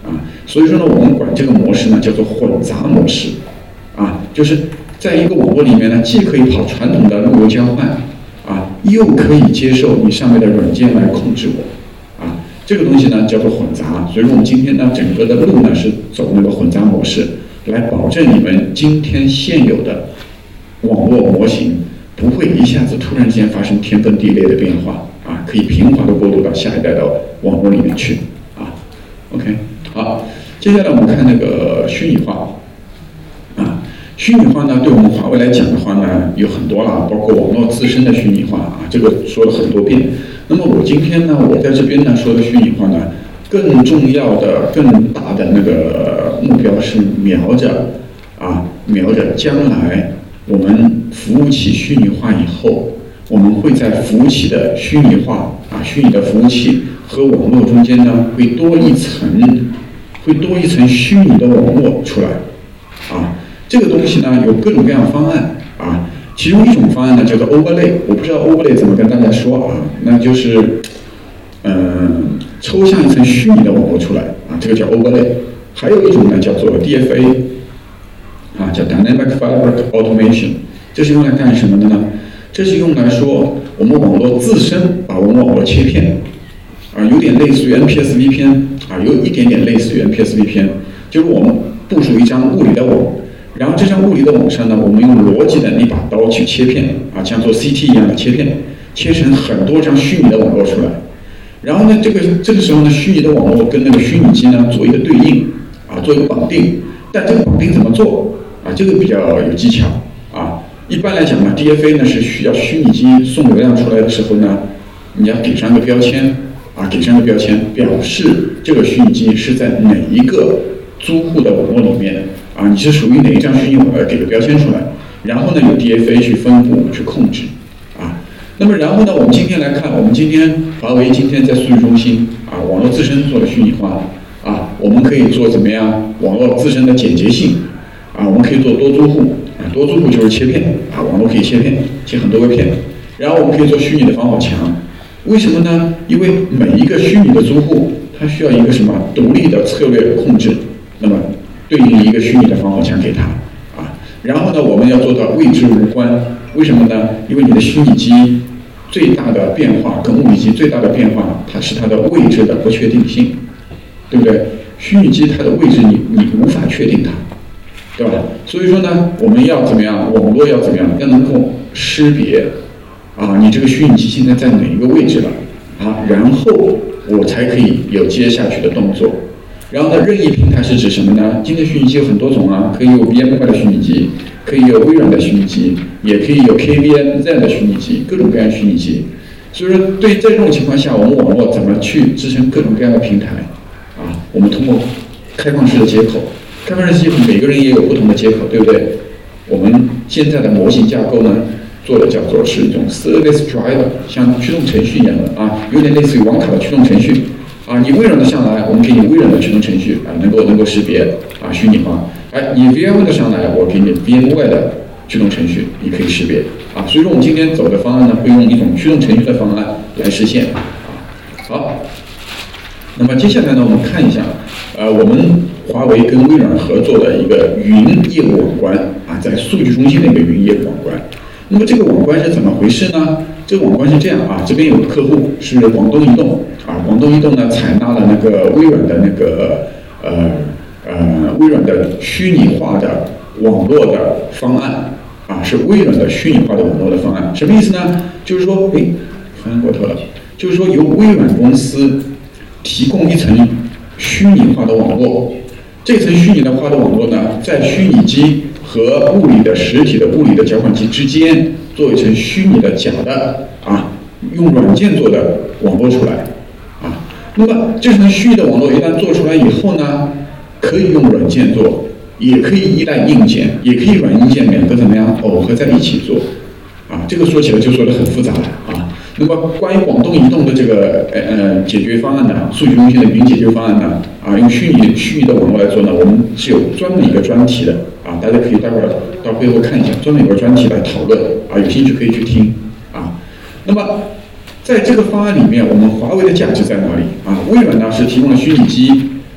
所以说呢，我们管这个模式呢叫做混杂模式，啊，就是在一个网络里面呢，既可以跑传统的路由交换，啊，又可以接受你上面的软件来控制我，啊，这个东西呢叫做混杂。所以说我们今天呢整个的路呢是走那个混杂模式，来保证你们今天现有的网络模型不会一下子突然之间发生天崩地裂的变化，啊，可以平滑的过渡到下一代的网络里面去，啊 ，OK， 好，接下来我们看那个虚拟化，啊，虚拟化呢对我们华为来讲的话呢有很多啦，包括网络自身的虚拟化啊，这个说了很多遍。那么我今天呢，我在这边呢说的虚拟化呢，更重要的、更大的那个目标是瞄着啊，瞄着将来我们服务器虚拟化以后，我们会在服务器的虚拟化啊，虚拟的服务器和网络中间呢，会多一层，会多一层虚拟的网络出来，啊，这个东西呢有各种各样的方案啊，其中一种方案呢叫做 overlay， 我不知道 overlay 怎么跟大家说啊，那就是，嗯、呃，抽象一层虚拟的网络出来啊，这个叫 overlay， 还有一种呢叫做 D F A。啊，叫 Dynamic Fabric Automation， 这是用来干什么的呢？这是用来说我们网络自身把我们网络切片，啊，有点类似于 N P S V P N， 啊，有一点点类似于 N P S V P N， 就是我们部署一张物理的网，然后这张物理的网上呢，我们用逻辑的一把刀去切片，啊，像做 C T 一样的切片，切成很多张虚拟的网络出来，然后呢，这个这个时候呢，虚拟的网络跟那个虚拟机呢做一个对应，啊，做一个绑定，但这个绑定怎么做？啊，这个比较有技巧啊。一般来讲呢 ，D F A 呢是需要虚拟机送流量出来的时候呢，你要给上一个标签啊，给上一个标签，表示这个虚拟机是在哪一个租户的网络里面啊，你是属于哪一张虚拟网络，给个标签出来，然后呢有 D F A 去分布去控制啊。那么然后呢，我们今天来看，我们今天华为今天在数据中心啊，网络自身做的虚拟化啊，我们可以做怎么样？网络自身的简洁性。啊，我们可以做多租户，啊，多租户就是切片，啊，网络可以切片，切很多个片，然后我们可以做虚拟的防火墙，为什么呢？因为每一个虚拟的租户，它需要一个什么独立的策略控制，那么对应一个虚拟的防火墙给它，啊，然后呢，我们要做到位置无关，为什么呢？因为你的虚拟机最大的变化跟物理机最大的变化，它是它的位置的不确定性，对不对？虚拟机它的位置你你无法确定它。对吧？所以说呢，我们要怎么样？网络要怎么样？要能够识别啊，你这个虚拟机现在在哪一个位置了啊？然后我才可以有接下去的动作。然后呢，任意平台是指什么呢？今天虚拟机有很多种啊，可以有 V M wire 的虚拟机，可以有微软的虚拟机，也可以有 K V M Z 的虚拟机，各种各样的虚拟机。所以说，对在这种情况下，我们网络怎么去支撑各种各样的平台啊？我们通过开放式的接口。开放式接口每个人也有不同的接口，对不对？我们现在的模型架构呢，做的叫做是一种 service driver， 像驱动程序一样的啊，有点类似于网卡的驱动程序啊。你微软的上来，我们给你微软的驱动程序啊，能够能够识别啊虚拟化。哎，你 V M 的上来，我给你 V M wire 的驱动程序，你可以识别啊。所以说我们今天走的方案呢，会用一种驱动程序的方案来实现啊。好，那么接下来呢，我们看一下，呃，我们华为跟微软合作的一个云业务网关啊，在数据中心的一个云业务网关。那么这个网关是怎么回事呢？这个网关是这样啊，这边有个客户是广东移动啊，广东移动呢采纳了那个微软的那个呃呃微软的虚拟化的网络的方案啊，是微软的虚拟化的网络的方案。什么意思呢？就是说，哎，翻过头了，就是说由微软公司提供一层虚拟化的网络。这层虚拟的化的网络呢，在虚拟机和物理的实体的物理的交换机之间做一层虚拟的假的啊，用软件做的网络出来啊。那么这层虚拟的网络一旦做出来以后呢，可以用软件做，也可以依赖硬件，也可以软硬件两个怎么样耦合在一起做啊。这个说起来就说得很复杂了啊。那么关于广东移动的这个呃呃解决方案呢，数据中心的云解决方案呢，啊，用虚拟虚拟的网络来做呢，我们是有专门一个专题的啊，大家可以待会儿到背后看一下，专门有个专题来讨论啊，有兴趣可以去听啊。那么在这个方案里面，我们华为的价值在哪里啊？微软呢是提供了虚拟机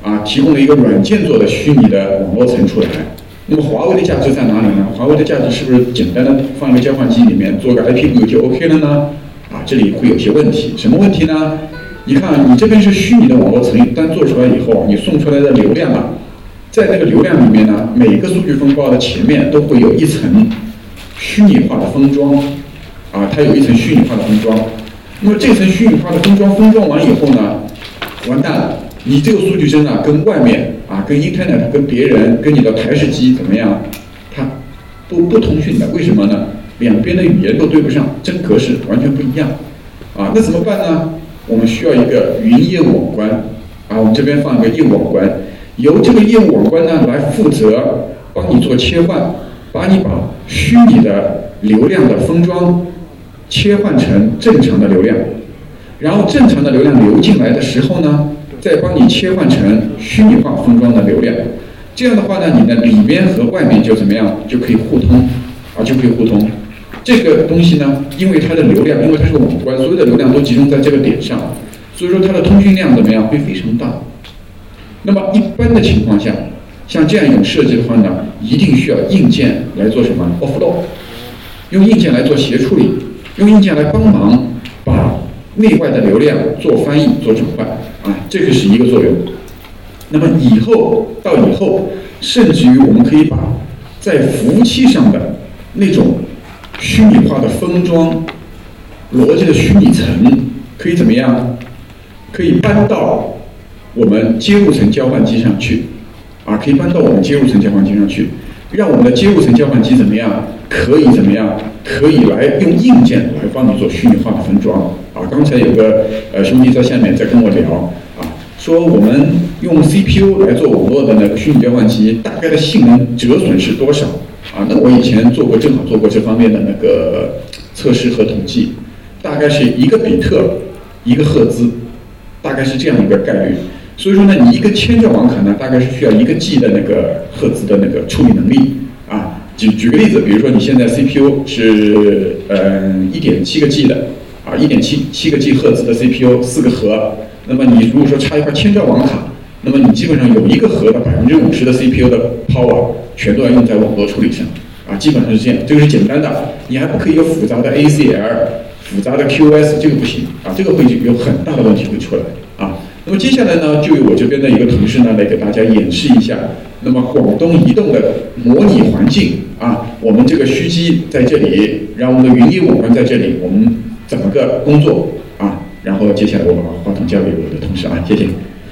啊，提供了一个软件做的虚拟的网络层出来。那么华为的价值在哪里呢？华为的价值是不是简单的放一个交换机里面做个 I P 路就 OK 了呢？啊，这里会有些问题。什么问题呢？你看，你这边是虚拟的网络层一旦做出来以后，你送出来的流量啊，在那个流量里面呢，每个数据封包的前面都会有一层虚拟化的封装，啊，它有一层虚拟化的封装。那么这层虚拟化的封装封装完以后呢，完蛋了，你这个数据针啊，跟外面啊，跟 Internet、跟别人、跟你的台式机怎么样，它都不通讯的。为什么呢？两边的语言都对不上，真格式完全不一样。啊，那怎么办呢？我们需要一个云业务网关，啊，我们这边放一个业务网关，由这个业务网关呢来负责帮你做切换，把你把虚拟的流量的封装切换成正常的流量，然后正常的流量流进来的时候呢，再帮你切换成虚拟化封装的流量。这样的话呢，你的里边和外面就怎么样，就可以互通，啊，就可以互通。这个东西呢，因为它的流量，因为它是个网关，所有的流量都集中在这个点上，所以说它的通讯量怎么样，会非常大。那么一般的情况下，像这样一种设计的话呢，一定需要硬件来做什么 offload， 用硬件来做协处理，用硬件来帮忙把内外的流量做翻译、做转换，啊，这个是一个作用。那么以后到以后，甚至于我们可以把在服务器上的那种虚拟化的封装逻辑的虚拟层，可以怎么样？可以搬到我们接入层交换机上去，啊，可以搬到我们接入层交换机上去，让我们的接入层交换机怎么样？可以怎么样？可以来用硬件来帮你做虚拟化的封装。啊，刚才有个呃兄弟在下面在跟我聊，啊，说我们用 C P U 来做网络的那个虚拟交换机，大概的性能折损是多少？啊，那我以前做过，正好做过这方面的那个测试和统计，大概是一个比特一个赫兹，大概是这样一个概率。所以说呢，你一个千兆网卡呢，大概是需要一个 G 的那个赫兹的那个处理能力啊。举举个例子，比如说你现在 C P U 是嗯一点七个 G 的啊，一点七七个 G 赫兹的 C P U 四个核，那么你如果说插一块千兆网卡，那么你基本上有一个核的百分之五十的 C P U 的 power 全都要用在网络处理上啊，基本上是这样。这个是简单的，你还不可以有复杂的 A C L、复杂的 Q S， 这个不行啊，这个会有很大的问题会出来啊。那么接下来呢，就由我这边的一个同事呢来给大家演示一下，那么广东移动的模拟环境啊，我们这个虚机在这里，然后我们的云业务网关在这里，我们怎么个工作啊？然后接下来我把话筒交给我的同事啊，谢谢。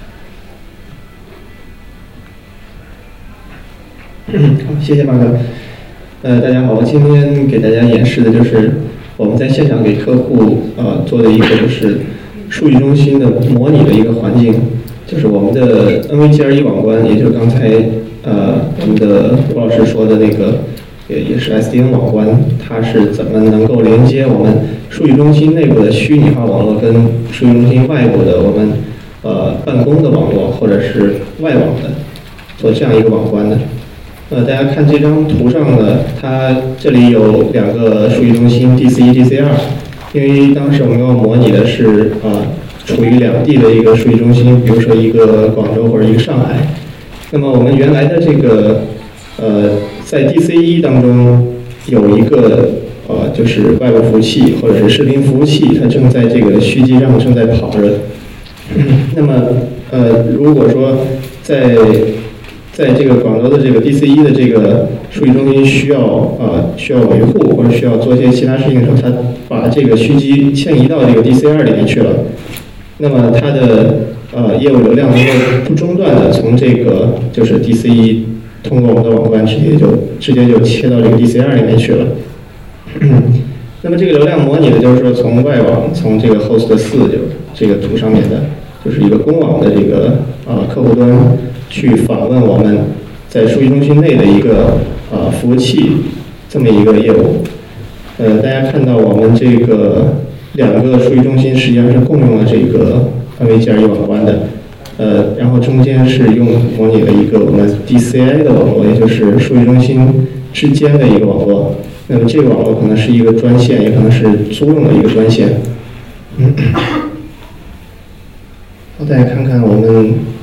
好，谢谢马哥。呃，大家好，我今天给大家演示的就是我们在现场给客户呃做的一个就是数据中心的模拟的一个环境，就是我们的 N V G R 一网关，也就是刚才呃我们的吴老师说的那个，也也是 S D N 网关，它是怎么能够连接我们数据中心内部的虚拟化网络跟数据中心外部的我们呃办公的网络或者是外网的，做这样一个网关的。呃，大家看这张图上呢，它这里有两个数据中心 D C 一、D C 二，因为当时我们要模拟的是啊、呃、处于两地的一个数据中心，比如说一个广州或者一个上海。那么我们原来的这个呃在 D C 一当中有一个呃就是外部服务器或者是视频服务器，它正在这个虚机上正在跑着。那么呃如果说在在这个广州的这个 D C 一的这个数据中心需要呃需要维护或者需要做一些其他事情的时候，它把这个虚机迁移到这个 D C 二里面去了。那么它的呃业务流量能够不中断的从这个就是 D C 一通过我们的网关直接就直接就切到这个 D C 二里面去了。那么这个流量模拟的就是说从外网从这个 host 四就这个图上面的，就是一个公网的这个啊、呃、客户端。去访问我们在数据中心内的一个呃服务器这么一个业务。呃，大家看到我们这个两个数据中心实际上是共用了这个 N V G R 一网关的，呃，然后中间是用模拟了一个我们 D C I 的网络，也就是数据中心之间的一个网络。那么这个网络可能是一个专线，也可能是租用的一个专线。嗯、好，大家看看我们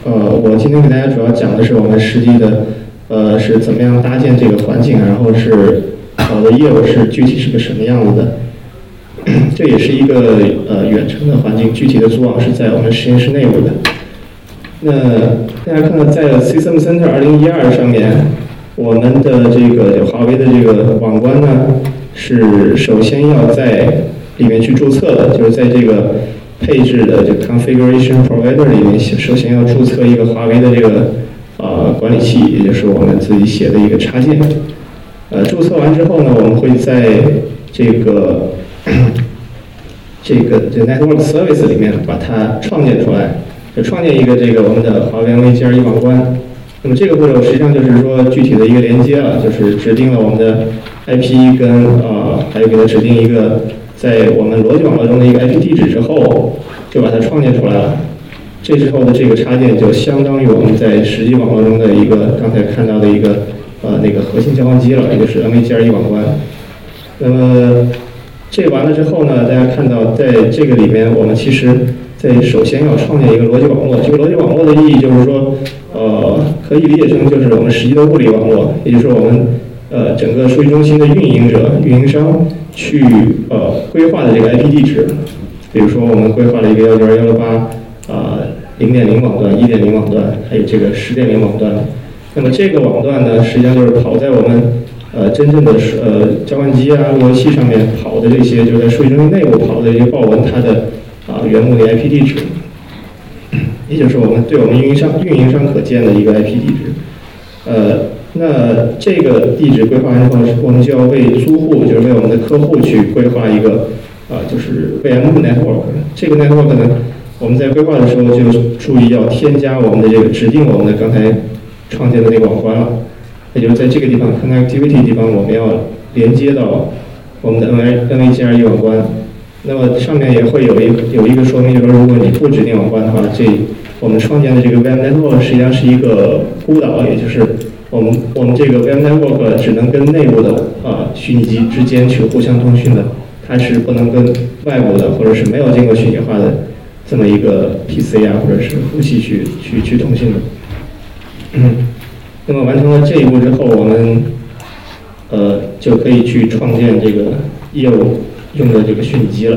呃，我今天给大家主要讲的是我们实际的，呃，是怎么样搭建这个环境，然后是我的业务是具体是个什么样子的。这也是一个呃远程的环境，具体的组网是在我们实验室内部的。那大家看到在 System Center 二零一二上面，我们的这个华为的这个网关呢，是首先要在里面去注册的，就是在这个配置的这个 Configuration Provider 里面，首先要注册一个华为的这个呃管理器，也就是我们自己写的一个插件。呃，注册完之后呢，我们会在这个这个这 Network Service 里面把它创建出来，就创建一个这个我们的华为 N V G R 一网关。那么这个步骤实际上就是说具体的一个连接了，就是指定了我们的 I P 跟呃，还有给它指定一个在我们逻辑网络中的一个 I P 地址之后，就把它创建出来了。这时候的这个插件就相当于我们在实际网络中的一个刚才看到的一个呃那个核心交换机了，也就是 N V G R 一网关。那么这完了之后呢，大家看到在这个里面，我们其实在首先要创建一个逻辑网络。这个逻辑网络的意义就是说，呃，可以理解成就是我们实际的物理网络，也就是我们呃整个数据中心的运营者、运营商去呃规划的这个 I P 地址。比如说我们规划了一个幺九二幺六八啊零点零网段、一点零网段，还有这个十点零网段。那么这个网段呢，实际上就是跑在我们呃，真正的呃交换机啊、路由器上面跑的这些，就是在数据中心内部跑的这些报文，它的啊、呃、原目的 I P 地址，也就是我们对我们运营商运营商可见的一个 I P 地址。呃，那这个地址规划完之后，我们就要为租户，就是为我们的客户去规划一个啊、呃，就是 V M network。这个 network 呢，我们在规划的时候就注意要添加我们的这个指定我们的刚才创建的那个网关了。也就是在这个地方 connectivity 地方，我们要连接到我们的 N V G R 一网关。那么上面也会有一有一个说明，就是说如果你不指定网关的话，这我们创建的这个 V M network 实际上是一个孤岛，也就是我们我们这个 V M network 只能跟内部的啊虚拟机之间去互相通讯的，它是不能跟外部的或者是没有经过虚拟化的这么一个 P C 啊或者是服务器去去去通讯的。嗯。那么完成了这一步之后，我们呃就可以去创建这个业务用的这个虚拟机了。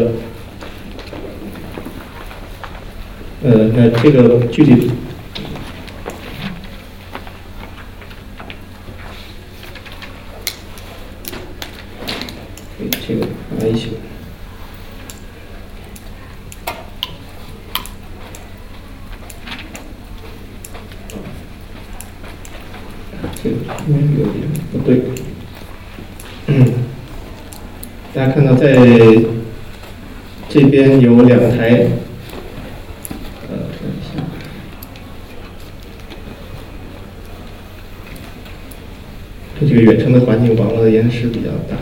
呃，那这个具体这个拿一起。这个有点不对。嗯，大家看到在这边有两台，呃，看一下，这个远程的环境网络的延时比较大。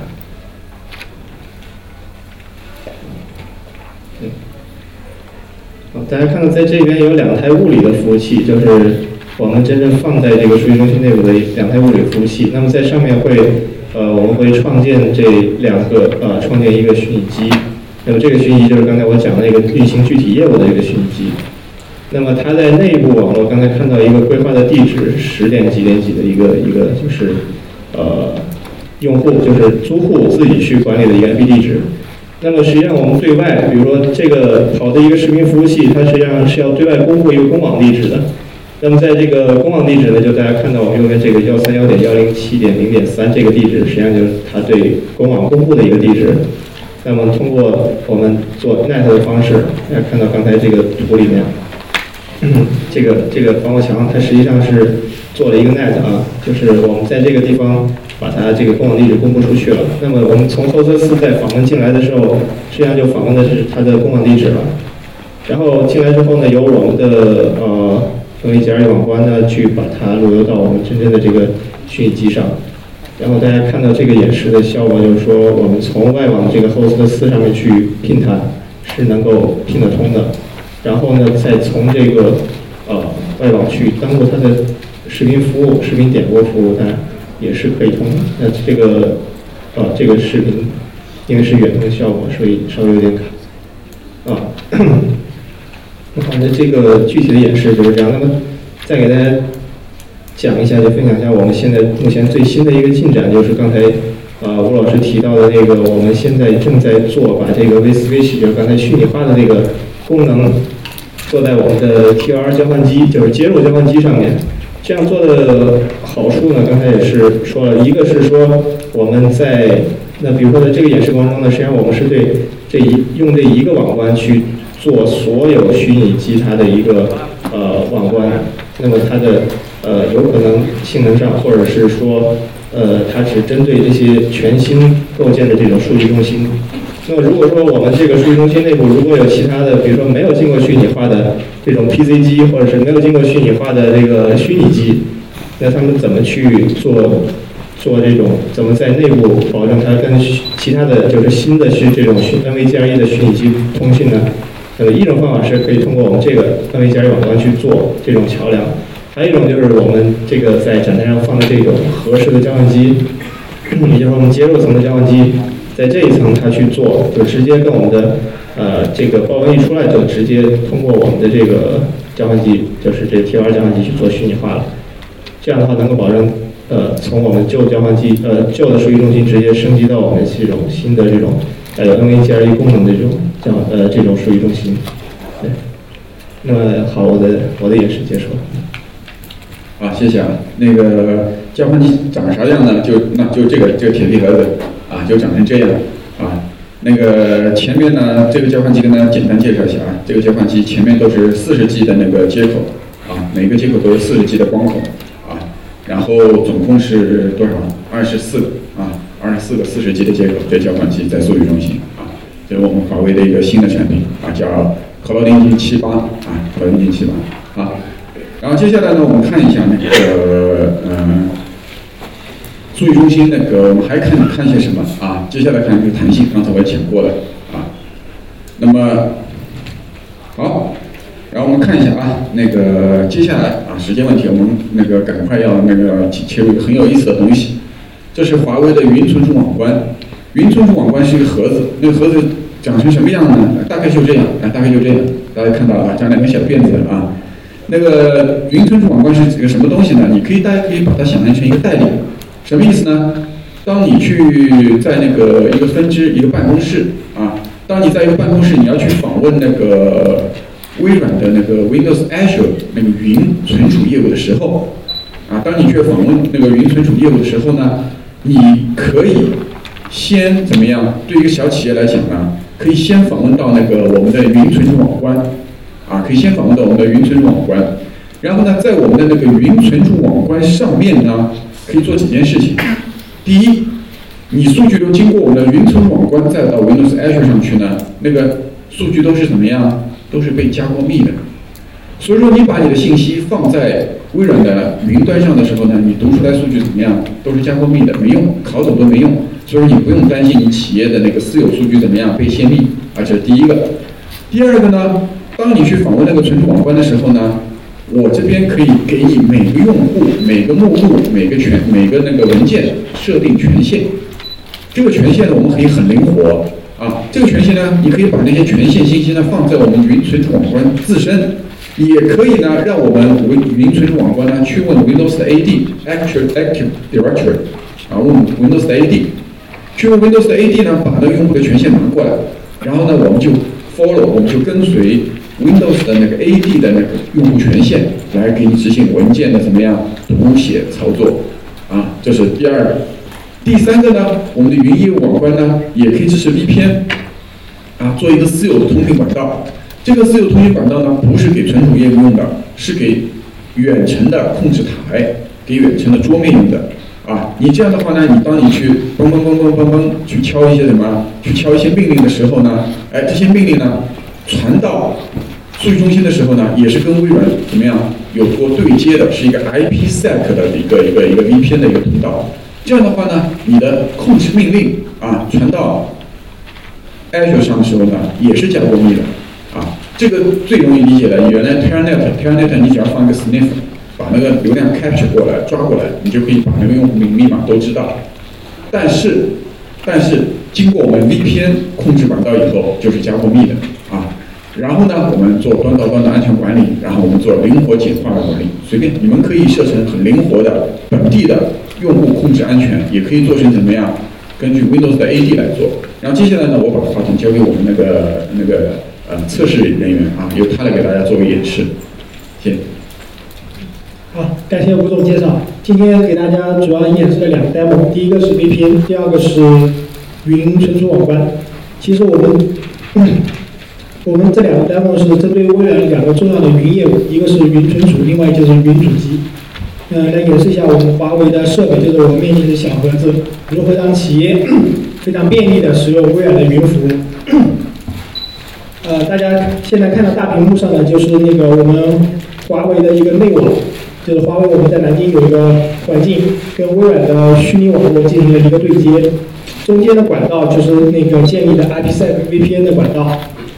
嗯，好，大家看到在这边有两台物理的服务器，就是我们真正放在这个数据中心内部的两台物理服务器。那么在上面会，呃，我们会创建这两个，呃，创建一个虚拟机。那么这个虚拟机就是刚才我讲的那个运行具体业务的这个虚拟机。那么它在内部网络，刚才看到一个规划的地址，十点几点几的一个一个就是，呃，用户就是租户自己去管理的一个 I P 地址。那么实际上我们对外，比如说这个跑的一个视频服务器，它实际上是要对外公布一个公网地址的。那么在这个公网地址呢，就大家看到我们右边这个幺三幺点幺零七点零点三这个地址，实际上就是它对公网公布的一个地址。那么通过我们做 N E T 的方式，大家看到刚才这个图里面，嗯、这个这个防火墙它实际上是做了一个 N E T 啊，就是我们在这个地方把它这个公网地址公布出去了。那么我们从后测四在访问进来的时候，实际上就访问的是它的公网地址了。然后进来之后呢，由我们的呃。N V G R 网关呢，去把它路由到我们真正的这个虚拟机上，然后大家看到这个演示的效果，就是说我们从外网这个 host 四上面去拼它，是能够拼得通的。然后呢，再从这个呃外网去登录它的视频服务、视频点播服务，它也是可以通的。那这个呃这个视频因为是远程效果，所以稍微有点卡啊。那好，那这个具体的演示就是这样。那么再给大家讲一下，就分享一下我们现在目前最新的一个进展，就是刚才呃吴老师提到的那个，我们现在正在做把这个 vSwitch， 就是刚才虚拟化的这个功能做在我们的 T L R 交换机，就是接入交换机上面。这样做的好处呢，刚才也是说了，一个是说我们在那比如说在这个演示过程中呢，实际上我们是对这一用这一个网关去做所有虚拟机它的一个呃网关，那么它的呃有可能性能上，或者是说呃它只针对这些全新构建的这种数据中心。那么如果说我们这个数据中心内部如果有其他的，比如说没有经过虚拟化的这种 P C 机，或者是没有经过虚拟化的这个虚拟机，那他们怎么去做做这种，怎么在内部保证它跟其他的就是新的虚这种虚 N V G R E 的虚拟机通讯呢？那么一种方法是可以通过我们这个 N V G R E 网关去做这种桥梁，还有一种就是我们这个在展台上放的这种合适的交换机，也就是说我们接入层的交换机。在这一层它去做，就直接跟我们的呃这个报文一出来，就直接通过我们的这个交换机，就是这个 T L R 交换机去做虚拟化了。这样的话能够保证呃从我们旧交换机呃旧的数据中心直接升级到我们这种新的这种带有 N V G R E 功能的这种交呃这种数据中心。对，那么好，我的我的演示结束了。 啊，谢谢啊。那个交换机长啥样呢？就那就这个这个铁皮盒子。啊，就长成这样啊。那个前面呢，这个交换机跟大家简单介绍一下啊。这个交换机前面都是四十 G 的那个接口啊，每个接口都是四十 G 的光孔啊。然后总共是多少？二十四个啊，二十四个四十 G 的接口。这交换机在数据中心啊，这是我们华为的一个新的产品啊，叫 Cloud 七八啊 ，Cloud 七八啊。然后接下来呢，我们看一下那个嗯。呃数据中心那个，我们还看看些什么啊？接下来看就是弹性，刚才我也讲过了啊。那么好，然后我们看一下啊，那个接下来啊，时间问题，我们那个赶快要那个切入一个很有意思的东西，这是华为的云存储网关。云存储网关是一个盒子，那个盒子长成什么样呢？大概就这样啊，大概就这样，大家看到了啊，长两个小辫子啊。那个云存储网关是一个什么东西呢？你可以大家可以把它想象成一个代理。什么意思呢？当你去在那个一个分支一个办公室啊，当你在一个办公室你要去访问那个微软的那个 Windows Azure 那个云存储业务的时候啊，当你去访问那个云存储业务的时候呢，你可以先怎么样？对一个小企业来讲呢，可以先访问到那个我们的云存储网关啊，可以先访问到我们的云存储网关，然后呢，在我们的那个云存储网关上面呢。可以做几件事情。第一，你数据都经过我们的云存网关再到 Windows Azure 上去呢，那个数据都是怎么样？都是被加过密的。所以说，你把你的信息放在微软的云端上的时候呢，你读出来数据怎么样？都是加过密的，没用，拷走都没用。所以说，你不用担心你企业的那个私有数据怎么样被泄密，啊，这是第一个。第二个呢，当你去访问那个存储网关的时候呢，我这边可以给你每个用户、每个目录、每个权、每个那个文件设定权限。这个权限呢，我们可以很灵活啊。这个权限呢，你可以把那些权限信息呢放在我们云存储网关自身，也可以呢让我们云存储网关呢去问 Windows 的 A D（Active Active Directory） 啊，问 Windows 的 A D， 去问 Windows 的 A D 呢，把那个用户的权限拿过来，然后呢，我们就 follow， 我们就跟随 Windows 的那个 A D 的那个用户权限来给你执行文件的怎么样读写操作啊，这是第二个。第三个呢，我们的云业务网关呢也可以支持 V P N 啊，做一个私有的通讯管道。这个私有通讯管道呢，不是给存储业务用的，是给远程的控制台、给远程的桌面用的啊。你这样的话呢，你当你去嘣嘣嘣嘣嘣嘣去敲一些什么，去敲一些命令的时候呢，哎，这些命令呢传到数据中心的时候呢，也是跟微软怎么样有过对接的，是一个 I P sec 的一个一个一个 V P N 的一个通道。这样的话呢，你的控制命令啊传到 Azure 上的时候呢，也是加过密的啊。这个最容易理解的，原来 Telnet，Telnet 你只要放一个 sniff， 把那个流量 capture 过来，抓过来，你就可以把那个用户名密码都知道。但是，但是经过我们 V P N 控制管道以后，就是加过密的啊。 然后呢，我们做端到端的安全管理，然后我们做灵活简化的管理，随便你们可以设成很灵活的本地的用户控制安全，也可以做成怎么样，根据 Windows 的 A D 来做。然后接下来呢，我把话筒交给我们那个那个呃测试人员啊，由他来给大家做个演示，谢谢。 好，感谢吴总介绍。今天给大家主要演示了两个 demo， 第一个是 V P N， 第二个是云存储网关。其实我们、嗯、我们这两个 demo 是针对微软两个重要的云业务，一个是云存储，另外就是云主机。呃，来演示一下我们华为的设备，就是我们面前的小盒子，如何让企业非常便利的使用微软的云服务。呃，大家现在看到大屏幕上的就是那个我们华为的一个内网。就是华为我们在南京有一个环境，跟微软的虚拟网络进行了一个对接，中间的管道就是那个建立的 I P sec V P N 的管道。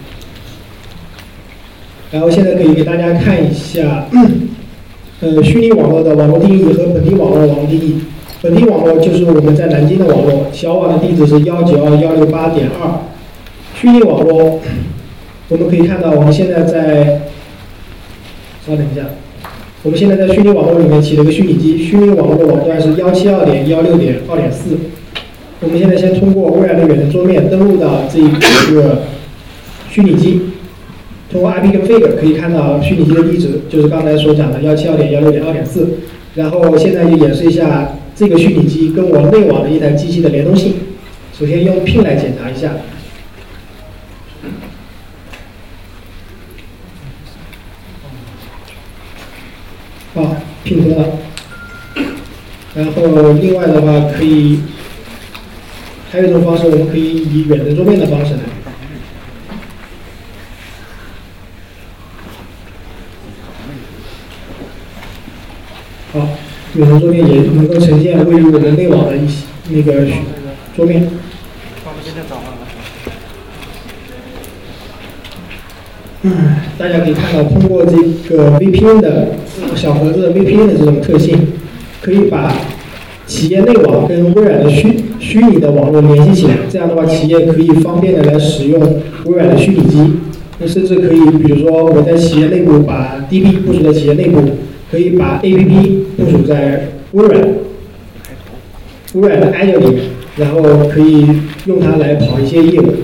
然后现在可以给大家看一下，呃，虚拟网络的网络定义和本地网络网络定义。本地网络就是我们在南京的网络，小网的地址是一九二一六八点二。虚拟网络，我们可以看到我们现在在，稍等一下。我们现在在虚拟网络里面起了一个虚拟机，虚拟网络网段是一七二点一六点二点四。我们现在先通过微软的远程桌面登录到这个虚拟机，通过 I P config 可以看到虚拟机的地址，就是刚才所讲的一七二点一六点二点四。然后现在就演示一下这个虚拟机跟我内网的一台机器的联动性。首先用 pin 来检查一下。好，拼通了。然后另外的话，可以还有一种方式，我们可以以远程桌面的方式来。好，远程桌面也能够呈现位于我们内网的一些那个桌面。嗯，大家可以看到，通过这个 V P N 的小盒子 V P N 的这种特性，可以把企业内网跟微软的虚虚拟的网络联系起来。这样的话，企业可以方便的来使用微软的虚拟机。那甚至可以，比如说我在企业内部把 D B 部署在企业内部，可以把 A P P 部署在微软微软的 Azure 里面，然后可以用它来跑一些业务。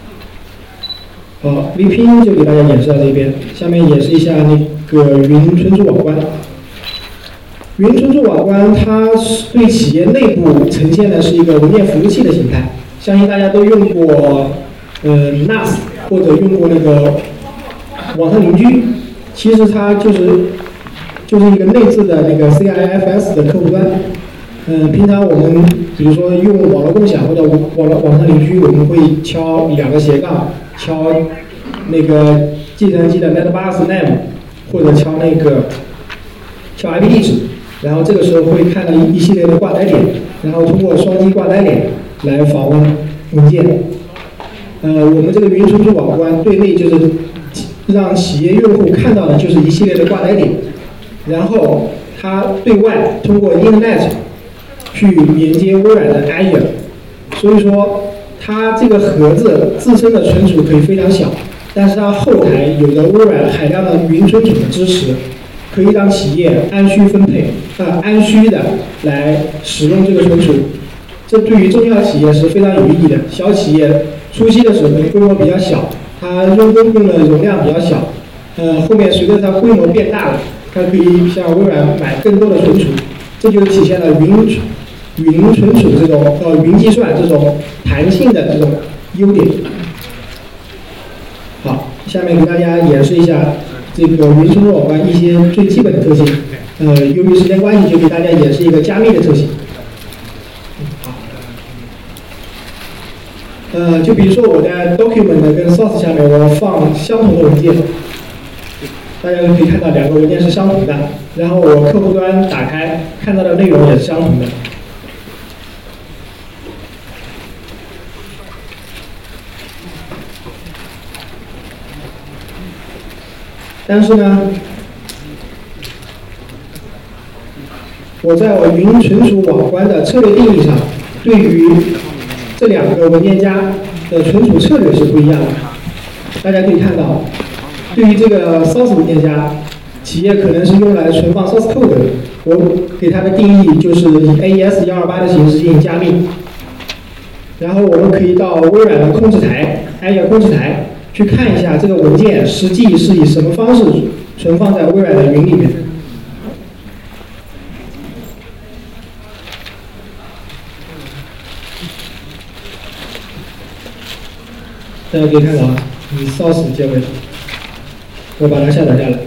好 ，V P N 就给大家演示到这边，下面演示一下那个云存储网关。云存储网关它对企业内部呈现的是一个文件服务器的形态，相信大家都用过呃 N A S 或者用过那个网上邻居，其实它就是就是一个内置的那个 C I F S 的客户端。嗯、呃，平常我们比如说用网络共享或者网络网上邻居，我们会敲两个斜杠。敲那个计算机的 NetBus name， 或者敲那个敲 I P 地址，然后这个时候会看到一一系列的挂载点，然后通过双击挂载点来访问文件。呃，我们这个云存储网关对内就是让企业用户看到的就是一系列的挂载点，然后它对外通过 Internet 去连接微软的 Azure， 所以说。它这个盒子自身的存储可以非常小，但是它后台有着微软海量的云存储的支持，可以让企业按需分配，呃，按需的来使用这个存储。这对于中小企业是非常有意义的。小企业初期的时候规模比较小，它用用用的容量比较小，呃，后面随着它规模变大了，它可以向微软买更多的存储，这就体现了云存。云存储这种呃云计算这种弹性的这种优点。好，下面给大家演示一下这个云存储网关一些最基本的特性。呃，由于时间关系，就给大家演示一个加密的特性。好。呃，就比如说我在 document 跟 source 下面我放相同的文件，大家可以看到两个文件是相同的，然后我客户端打开看到的内容也是相同的。但是呢，我在我云存储网关的策略定义上，对于这两个文件夹的存储策略是不一样的。大家可以看到， 对于这个 source 文件夹，企业可能是用来存放 source code 的，我给它的定义就是以 A E S 一二八的形式进行加密。然后我们可以到微软的控制台 ，Azure 控制台去看一下这个文件实际是以什么方式存放在微软的云里面。大家可以看到啊，以 source 结尾，我把它下载下来。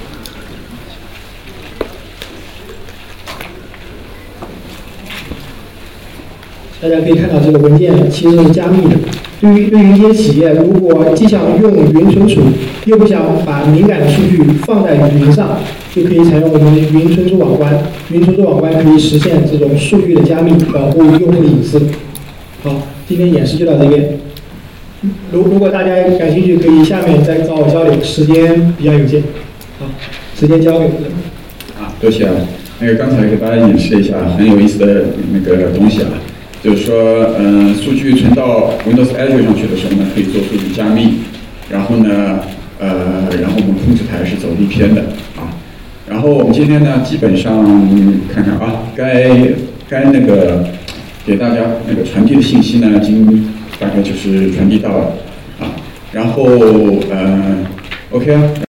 大家可以看到这个文件其实是加密的。对于对于一些企业，如果既想用云存储，又不想把敏感的数据放在云上，就可以采用我们云存储网关。云存储网关可以实现这种数据的加密，保护用户的隐私。好，今天演示就到这边。如如果大家感兴趣，可以下面再找我交流，时间比较有限。好，时间交给我。 啊，多谢啊。那个刚才给大家演示一下很有意思的那个东西啊。就是说，嗯、呃，数据存到 Windows Azure 上去的时候呢，可以做数据加密，然后呢，呃，然后我们控制台是走立篇的啊。然后我们今天呢，基本上看看啊，该该那个给大家那个传递的信息呢，已经大概就是传递到了啊。然后呃 ，OK 啊。